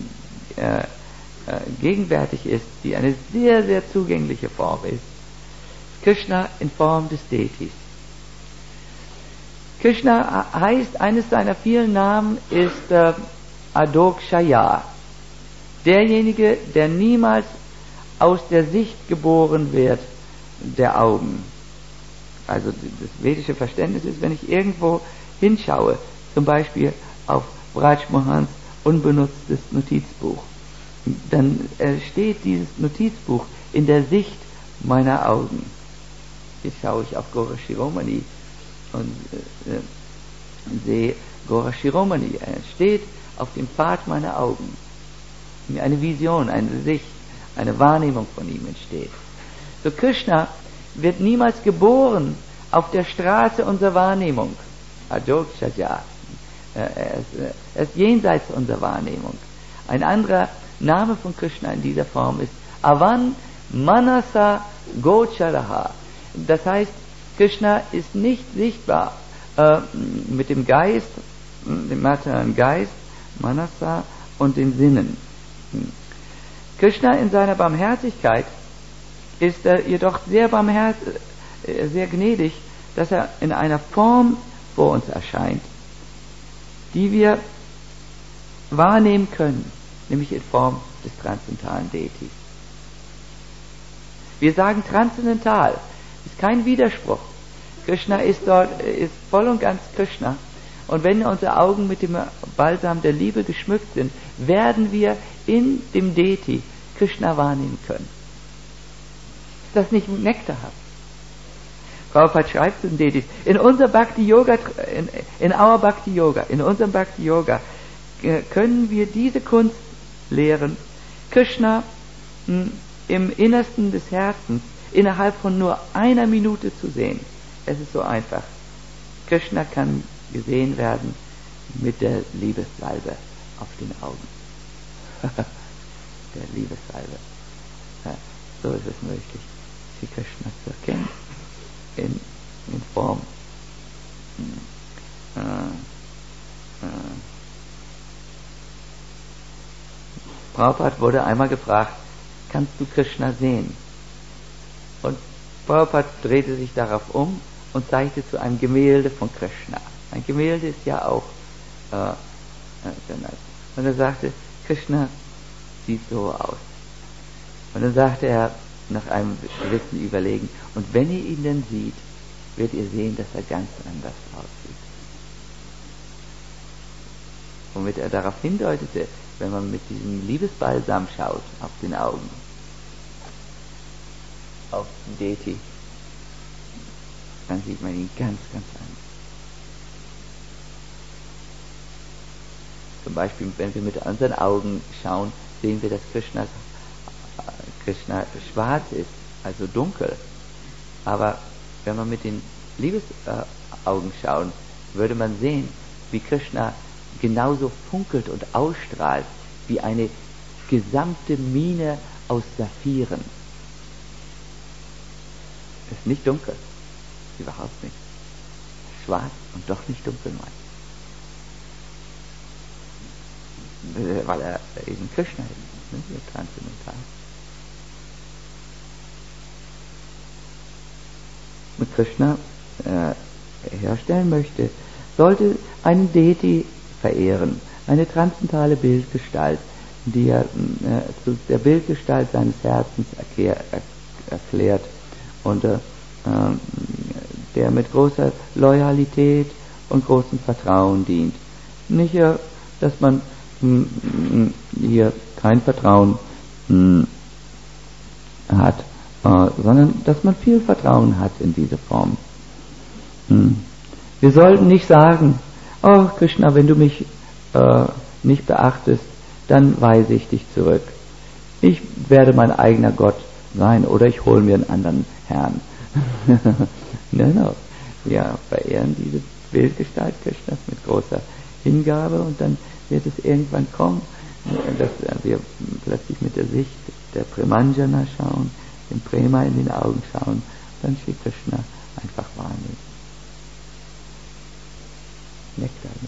gegenwärtig ist, die eine sehr, sehr zugängliche Form ist, Krishna in Form des Deities. Krishna heißt, eines seiner vielen Namen ist Adokshaya, derjenige, der niemals aus der Sicht geboren wird der Augen. Also das vedische Verständnis ist, wenn ich irgendwo hinschaue, zum Beispiel auf Braj Mohans unbenutztes Notizbuch, dann steht dieses Notizbuch in der Sicht meiner Augen. Jetzt schaue ich auf Gora Shiromani und sehe Gora Shiromani. Er steht auf dem Pfad meiner Augen. Eine Vision, eine Sicht, eine Wahrnehmung von ihm entsteht. So Krishna wird niemals geboren auf der Straße unserer Wahrnehmung. Adokshaya. Er ist jenseits unserer Wahrnehmung. Ein anderer Name von Krishna in dieser Form ist Avan Manasa Gocharaha. Das heißt, Krishna ist nicht sichtbar mit dem Geist, dem materiellen Geist, Manasa und den Sinnen. Krishna in seiner Barmherzigkeit ist jedoch sehr sehr gnädig, dass er in einer Form vor uns erscheint, die wir wahrnehmen können, nämlich in Form des transzendentalen Deities. Wir sagen transzendental, ist kein Widerspruch. Krishna ist voll und ganz Krishna. Und wenn unsere Augen mit dem Balsam der Liebe geschmückt sind, werden wir in dem Deity Krishna wahrnehmen können. Ist das nicht nektarhaft? Prabhupada schreibt zu den Deities, in unserem Bhakti Yoga können wir diese Kunst lehren, Krishna im Innersten des Herzens innerhalb von nur einer Minute zu sehen. Es ist so einfach. Krishna kann gesehen werden mit der Liebessalbe auf den Augen. Der Liebessalbe. Ja, so ist es möglich, Sri Krishna zu erkennen in Form. Prabhupada wurde einmal gefragt, kannst du Krishna sehen? Und Prabhupada drehte sich darauf um und zeigte zu einem Gemälde von Krishna. Ein Gemälde ist ja auch und er sagte, Krishna sieht so aus. Und dann sagte er nach einem gewissen Überlegen, und wenn ihr ihn dann seht, werdet ihr sehen, dass er ganz anders aussieht. Womit er darauf hindeutete, wenn man mit diesem Liebesbalsam schaut auf den Augen, auf den Deity, dann sieht man ihn ganz, ganz anders. Zum Beispiel, wenn wir mit unseren Augen schauen, sehen wir, dass Krishna schwarz ist, also dunkel. Aber wenn man mit den Liebesaugen schaut, würde man sehen, wie Krishna genauso funkelt und ausstrahlt wie eine gesamte Mine aus Saphiren. Ist nicht dunkel, überhaupt nicht. Schwarz und doch nicht dunkelmein. Weil er eben Krishna ist, ne? Der transzendental. Mit Krishna herstellen möchte, sollte einen Deity verehren, eine transzendentale Bildgestalt, die er zu der Bildgestalt seines Herzens erklärt und der mit großer Loyalität und großem Vertrauen dient. Nicht, dass man hier kein Vertrauen hat, sondern dass man viel Vertrauen hat in diese Form. Wir sollten nicht sagen, oh Krishna, wenn du mich nicht beachtest, dann weise ich dich zurück. Ich werde mein eigener Gott sein oder ich hole mir einen anderen Herrn. No. Wir verehren diese Bildgestalt Krishnas mit großer Hingabe und dann wird es irgendwann kommen, dass wir plötzlich mit der Sicht der Premanjana schauen, dem Prema in den Augen schauen, dann Shri Krishna einfach wahrnehmen. Nektar, ne?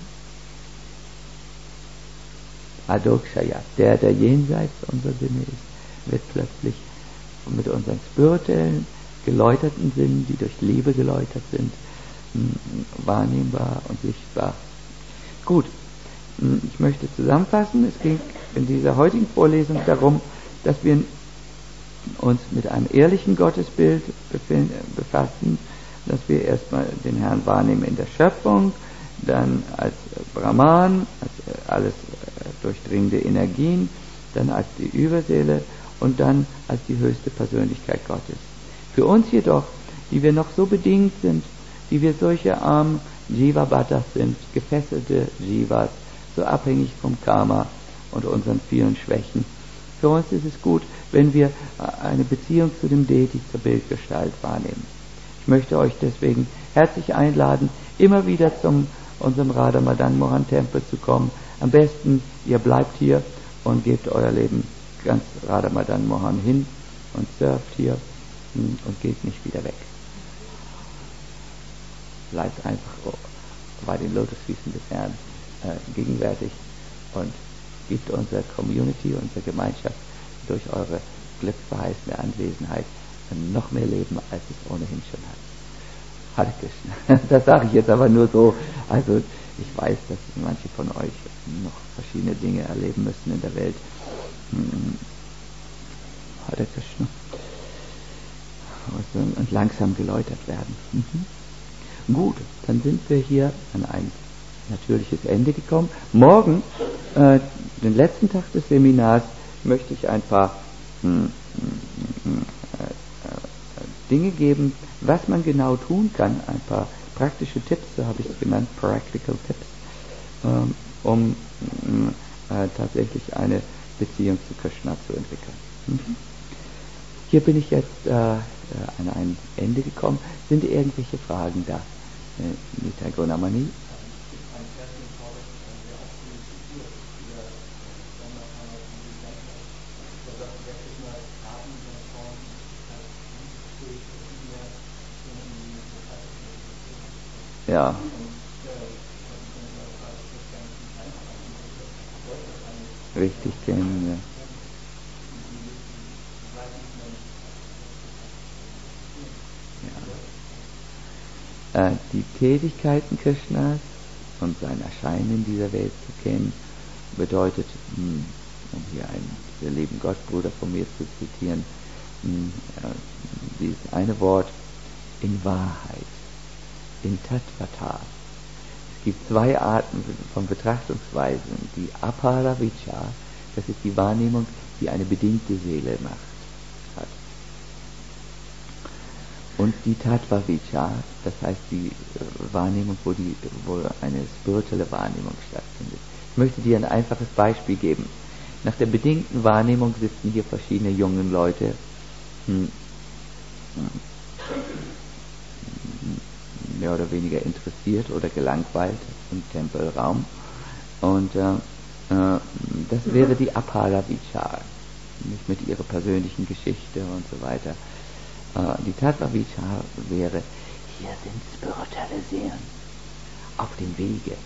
Adokshaya, der jenseits unserer Sinne ist, wird plötzlich mit unseren spirituellen, geläuterten Sinnen, die durch Liebe geläutert sind, wahrnehmbar und sichtbar. Gut, ich möchte zusammenfassen, es ging in dieser heutigen Vorlesung darum, dass wir uns mit einem ehrlichen Gottesbild befassen, dass wir erstmal den Herrn wahrnehmen in der Schöpfung, dann als Brahman, als alles durchdringende Energien, dann als die Überseele und dann als die höchste Persönlichkeit Gottes. Für uns jedoch, die wir noch so bedingt sind, die wir solche armen Jiva-Bhattas sind, gefesselte Jivas, so abhängig vom Karma und unseren vielen Schwächen. Für uns ist es gut, wenn wir eine Beziehung zu dem Deity, zur Bildgestalt wahrnehmen. Ich möchte euch deswegen herzlich einladen, immer wieder zu unserem Radha Madan Mohan Tempel zu kommen. Am besten, ihr bleibt hier und gebt euer Leben ganz Radha Madan Mohan hin und surft hier und geht nicht wieder weg. Bleibt einfach bei den Lotusfüßen des Herrn gegenwärtig und gibt unserer Community, unserer Gemeinschaft durch eure glücksverheißende Anwesenheit noch mehr Leben, als es ohnehin schon hat. Hare Krishna. Das sage ich jetzt aber nur so. Also ich weiß, dass manche von euch noch verschiedene Dinge erleben müssen in der Welt. Hare Krishna. Und langsam geläutert werden. Gut, dann sind wir hier an ein natürliches Ende gekommen. Morgen, den letzten Tag des Seminars, möchte ich ein paar Dinge geben, was man genau tun kann, ein paar praktische Tipps, so habe ich es genannt, Practical Tipps, um tatsächlich eine Beziehung zu Krishna zu entwickeln. Hier bin ich jetzt an ein Ende gekommen. Sind irgendwelche Fragen da? Nita Gonamani? Ja. Richtig kennen, ja. Die Tätigkeiten Krishnas und sein Erscheinen in dieser Welt zu kennen, bedeutet, um hier einen sehr lieben Gottbruder von mir zu zitieren, dieses eine Wort, in Wahrheit, in Tatvata. Es gibt zwei Arten von Betrachtungsweisen. Die Aparavicha, das ist die Wahrnehmung, die eine bedingte Seele hat. Und die Tattva-Vicha, das heißt die Wahrnehmung, wo eine spirituelle Wahrnehmung stattfindet. Ich möchte dir ein einfaches Beispiel geben. Nach der bedingten Wahrnehmung sitzen hier verschiedene junge Leute, mehr oder weniger interessiert oder gelangweilt im Tempelraum. Und Das wäre die Apala-Vichar, nicht mit ihrer persönlichen Geschichte und so weiter. Die Tattva-Vichar wäre, hier sind spirituelle Seelen auf dem Wege.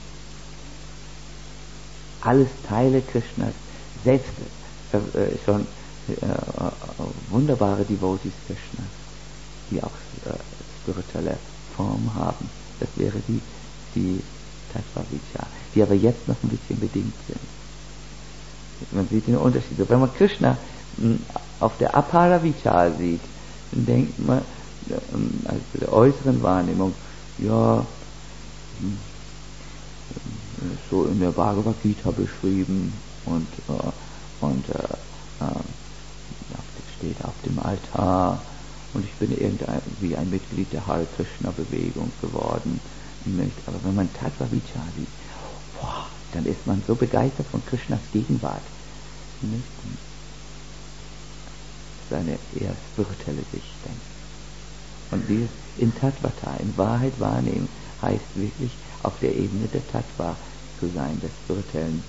Alles Teile Krishnas, selbst schon wunderbare Devotees Krishnas, die auch spirituelle Form haben. Das wäre die Tattva-Vichar, die aber jetzt noch ein bisschen bedingt sind. Man sieht den Unterschied. So, wenn man Krishna auf der Apara-Vichar sieht, dann denkt man, also der äußeren Wahrnehmung, ja, so in der Bhagavad Gita beschrieben und steht auf dem Altar und ich bin irgendwie ein Mitglied der Hare Krishna Bewegung geworden. Nicht? Aber wenn man Tattva Vichar sieht, boah, dann ist man so begeistert von Krishnas Gegenwart. Nicht? Das ist eine eher spirituelle Sicht. Und dieses in Tattvata, in Wahrheit wahrnehmen, heißt wirklich auf der Ebene der Tattva zu sein, der spirituellen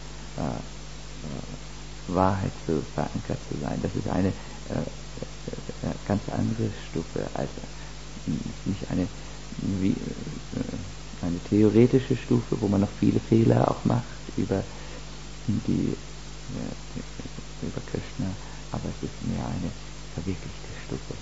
Wahrheit zu verankert zu sein. Das ist eine ganz andere Stufe, als nicht eine theoretische Stufe, wo man noch viele Fehler auch macht über Krishna, aber es ist mehr eine verwirklichte Stufe.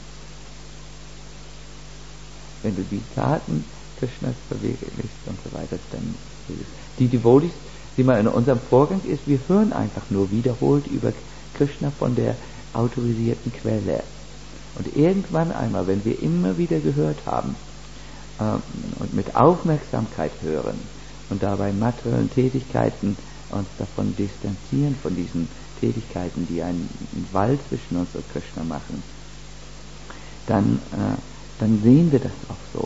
Wenn du die Taten Krishnas verwirklichst und so weiter, dann die Devotees, die man in unserem Vorgang ist, wir hören einfach nur wiederholt über Krishna von der autorisierten Quelle. Und irgendwann einmal, wenn wir immer wieder gehört haben und mit Aufmerksamkeit hören und dabei materiellen Tätigkeiten uns davon distanzieren, von diesen Tätigkeiten, die einen Wall zwischen uns und Krishna machen, dann sehen wir das auch so.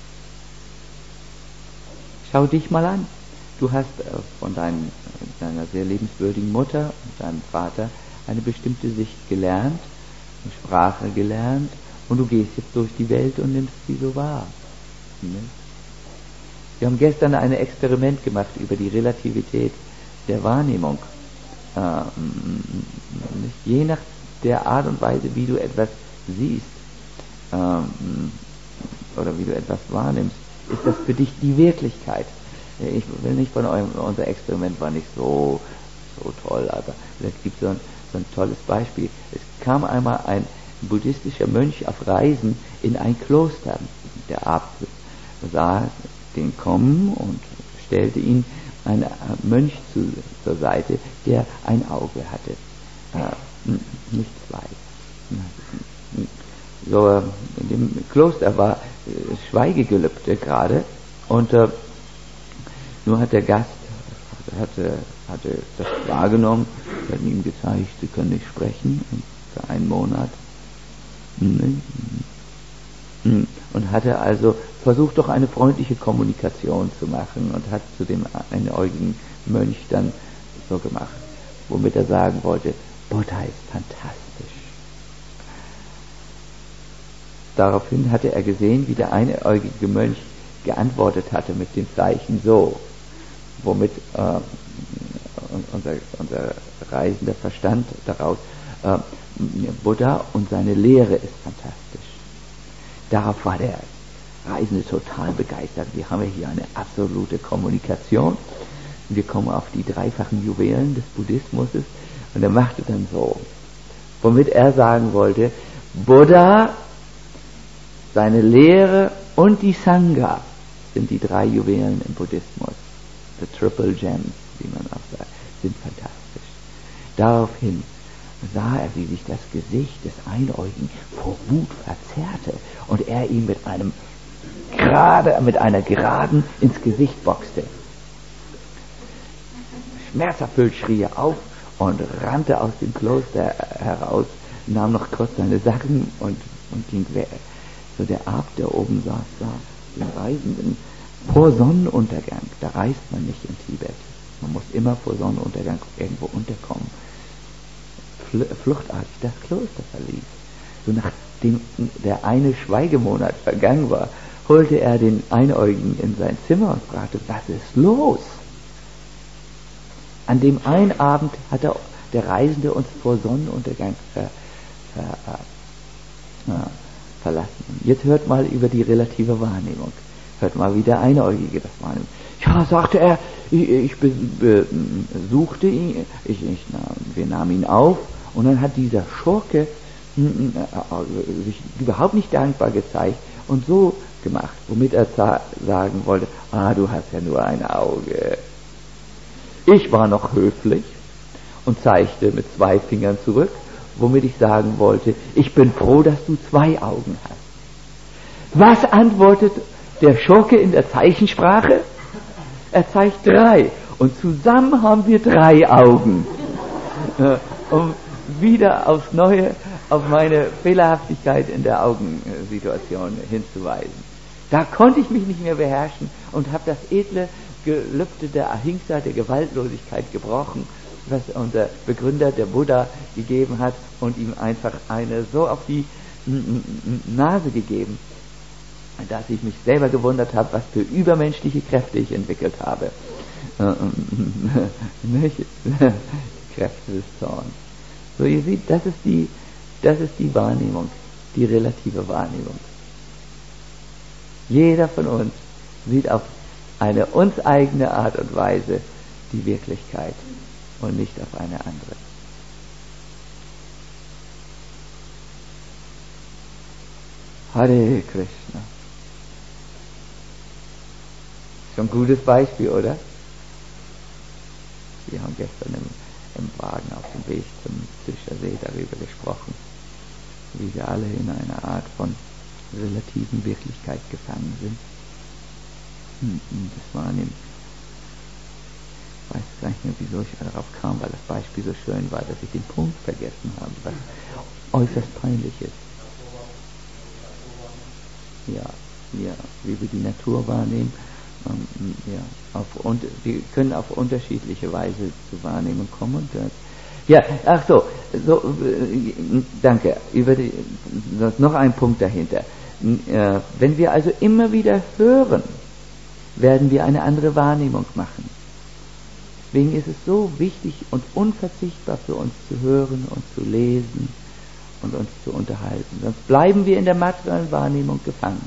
Schau dich mal an. Du hast von deiner sehr liebenswürdigen Mutter und deinem Vater eine bestimmte Sicht gelernt, eine Sprache gelernt und du gehst jetzt durch die Welt und nimmst sie so wahr. Wir haben gestern ein Experiment gemacht über die Relativität der Wahrnehmung. Je nach der Art und Weise, wie du etwas siehst oder wie du etwas wahrnimmst, ist das für dich die Wirklichkeit. Ich will nicht von unser Experiment war nicht so toll, aber vielleicht gibt es so ein tolles Beispiel. Es kam einmal ein buddhistischer Mönch auf Reisen in ein Kloster. Der Abt sah den kommen und stellte ihn ein Mönch zur Seite, der ein Auge hatte. Nicht zwei. So, in dem Kloster war Schweigegelübde gerade und nur hat der Gast hatte das wahrgenommen, hat ihm gezeigt, sie können nicht sprechen für einen Monat. Und hatte also versucht, doch eine freundliche Kommunikation zu machen und hat zu dem einäugigen Mönch dann so gemacht, womit er sagen wollte, Buddha ist fantastisch. Daraufhin hatte er gesehen, wie der einäugige Mönch geantwortet hatte mit dem Zeichen so, womit unser reisender Verstand daraus, Buddha und seine Lehre ist fantastisch. Darauf war der Reisende total begeistert. Wir haben ja hier eine absolute Kommunikation. Wir kommen auf die dreifachen Juwelen des Buddhismus und er machte dann so, womit er sagen wollte, Buddha, seine Lehre und die Sangha sind die drei Juwelen im Buddhismus. The Triple Gems, wie man auch sagt, sind fantastisch. Daraufhin sah er, wie sich das Gesicht des Einäugigen vor Wut verzerrte und er ihm mit einer Geraden ins Gesicht boxte. Schmerzerfüllt schrie er auf und rannte aus dem Kloster heraus, nahm noch kurz seine Sachen und ging weg. So der Abt, der oben saß, sah den Reisenden vor Sonnenuntergang. Da reist man nicht in Tibet. Man muss immer vor Sonnenuntergang irgendwo unterkommen. Fluchtartig das Kloster verließ. So nachdem der eine Schweigemonat vergangen war, holte er den Einäugigen in sein Zimmer und fragte, was ist los? An dem einen Abend hat der Reisende uns vor Sonnenuntergang verlassen. Jetzt hört mal über die relative Wahrnehmung. Hört mal, wie der Einäugige das wahrnimmt. Ja, sagte er, ich besuchte ihn, wir nahmen ihn auf, und dann hat dieser Schurke sich überhaupt nicht dankbar gezeigt und so gemacht, womit er sagen wollte, du hast ja nur ein Auge. Ich war noch höflich und zeigte mit 2 Fingern zurück, womit ich sagen wollte, ich bin froh, dass du 2 Augen hast. Was antwortet der Schurke in der Zeichensprache? Er zeigt 3 und zusammen haben wir 3 Augen. Um wieder aufs Neue auf meine Fehlerhaftigkeit in der Augensituation hinzuweisen. Da konnte ich mich nicht mehr beherrschen und habe das edle Gelübde der Ahimsa, der Gewaltlosigkeit, gebrochen, was unser Begründer, der Buddha, gegeben hat, und ihm einfach eine so auf die Nase gegeben, dass ich mich selber gewundert habe, was für übermenschliche Kräfte ich entwickelt habe. Kräfte des Zorns. So, ihr seht, das ist die Wahrnehmung, die relative Wahrnehmung. Jeder von uns sieht auf eine uns eigene Art und Weise die Wirklichkeit und nicht auf eine andere. Hare Krishna. Schon ein gutes Beispiel, oder? Wir haben gestern im Wagen auf dem Weg zum Zischer See darüber gesprochen, wie wir alle in einer Art von relativen Wirklichkeit gefangen sind. Das war ich weiß gar nicht mehr, wieso ich darauf kam, weil das Beispiel so schön war, dass ich den Punkt vergessen habe, was äußerst peinlich ist. Ja, wie wir die Natur wahrnehmen. Wir können auf unterschiedliche Weise zur Wahrnehmung kommen. Danke. Noch ein Punkt dahinter. Wenn wir also immer wieder hören, werden wir eine andere Wahrnehmung machen. Deswegen ist es so wichtig und unverzichtbar für uns zu hören und zu lesen und uns zu unterhalten. Sonst bleiben wir in der materiellen Wahrnehmung gefangen.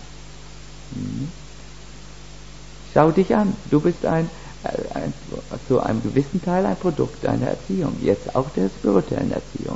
Schau dich an, du bist zu einem gewissen Teil ein Produkt deiner Erziehung, jetzt auch der spirituellen Erziehung.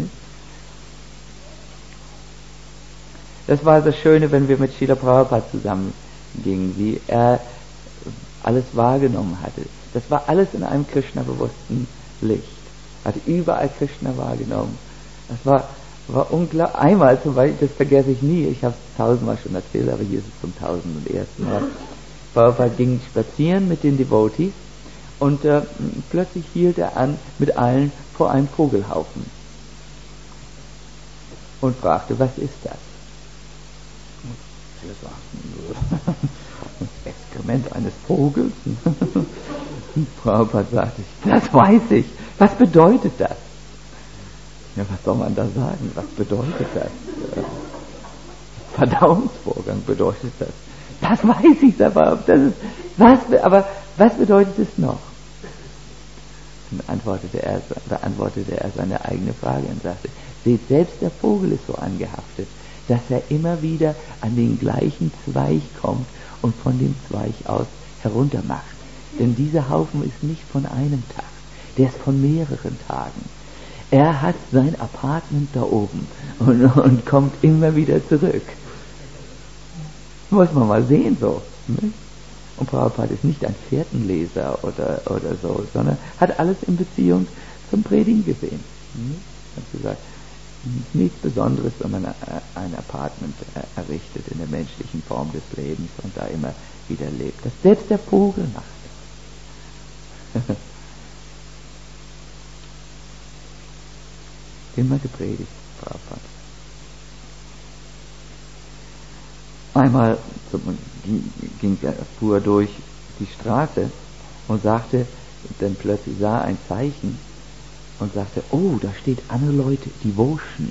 Das war das Schöne, wenn wir mit Srila Prabhupada zusammen gingen, wie er alles wahrgenommen hatte. Das war alles in einem Krishna-bewussten Licht. Hat überall Krishna wahrgenommen. Das war unglaublich. Einmal zum Beispiel, das vergesse ich nie, ich habe es 1000-mal schon erzählt, aber hier ist es zum 1001. Mal. Prabhupada ging spazieren mit den Devotees und plötzlich hielt er an mit allen vor einem Vogelhaufen und fragte, was ist das? Wir sagten, das Exkrement eines Vogels. Prabhupada sagte, das weiß ich. Was bedeutet das? Ja, was soll man da sagen? Was bedeutet das? Verdauungsvorgang bedeutet das. Das weiß ich, aber was bedeutet es noch? Dann beantwortete er seine eigene Frage und sagte, seht, selbst der Vogel ist so angehaftet, dass er immer wieder an den gleichen Zweig kommt und von dem Zweig aus herunter macht. Denn dieser Haufen ist nicht von einem Tag, der ist von mehreren Tagen. Er hat sein Apartment da oben und kommt immer wieder zurück. Muss man mal sehen so. Nicht? Und Prabhupada ist nicht ein Fährtenleser oder so, sondern hat alles in Beziehung zum Predigen gesehen. Hat gesagt, nichts Besonderes, wenn man ein Apartment errichtet in der menschlichen Form des Lebens und da immer wieder lebt. Das selbst der Vogel macht. Immer gepredigt, Prabhupada. Einmal fuhr er durch die Straße und sagte, dann plötzlich sah er ein Zeichen und sagte, oh, da steht andere Leute, Devotion.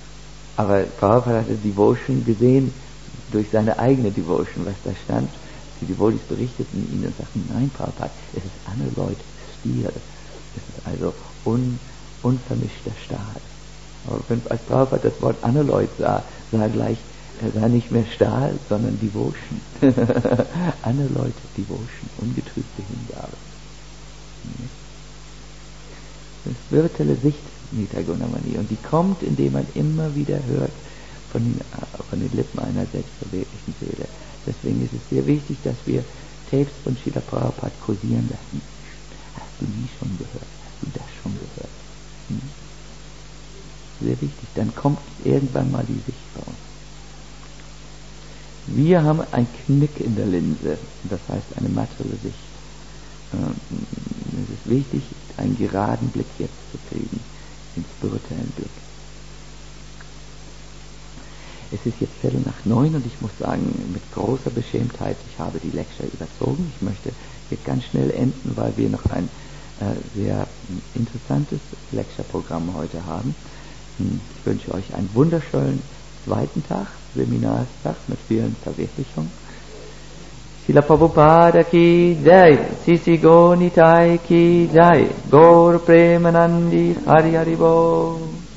Aber Prabhupada hatte Devotion gesehen durch seine eigene Devotion, was da stand. Die Devotees berichteten ihnen und sagten, nein, Prabhupada, es ist Aneloid Stier. Es ist also unvermischter Stahl. Aber wenn als Prabhupada das Wort Aneloid sah gleich, er sah nicht mehr Stahl, sondern Devotion. Aneloid Devotion, ungetrübte Hingabe. Das ist virtuelle Sicht, Nitya Gunamani, und die kommt, indem man immer wieder hört von den Lippen einer selbstverwirklichten Seele. Deswegen ist es sehr wichtig, dass wir Tapes von Srila Prabhupada kursieren lassen. Hast du nie schon gehört? Hast du das schon gehört? Sehr wichtig, dann kommt irgendwann mal die Sicht bei uns. Wir haben ein Knick in der Linse, das heißt eine materielle Sicht. Es ist wichtig, einen geraden Blick jetzt zu kriegen, den spirituellen Blick. Es ist jetzt 8:45 und ich muss sagen, mit großer Beschämtheit, ich habe die Lecture überzogen. Ich möchte jetzt ganz schnell enden, weil wir noch ein sehr interessantes Lecture-Programm heute haben. Ich wünsche euch einen wunderschönen zweiten Tag, Seminarstag mit vielen Verwirklichungen. Srila Prabhupada ki jai, Sisi Go Nitai ki jai, Gaur Premanandi Hari Hari Bol.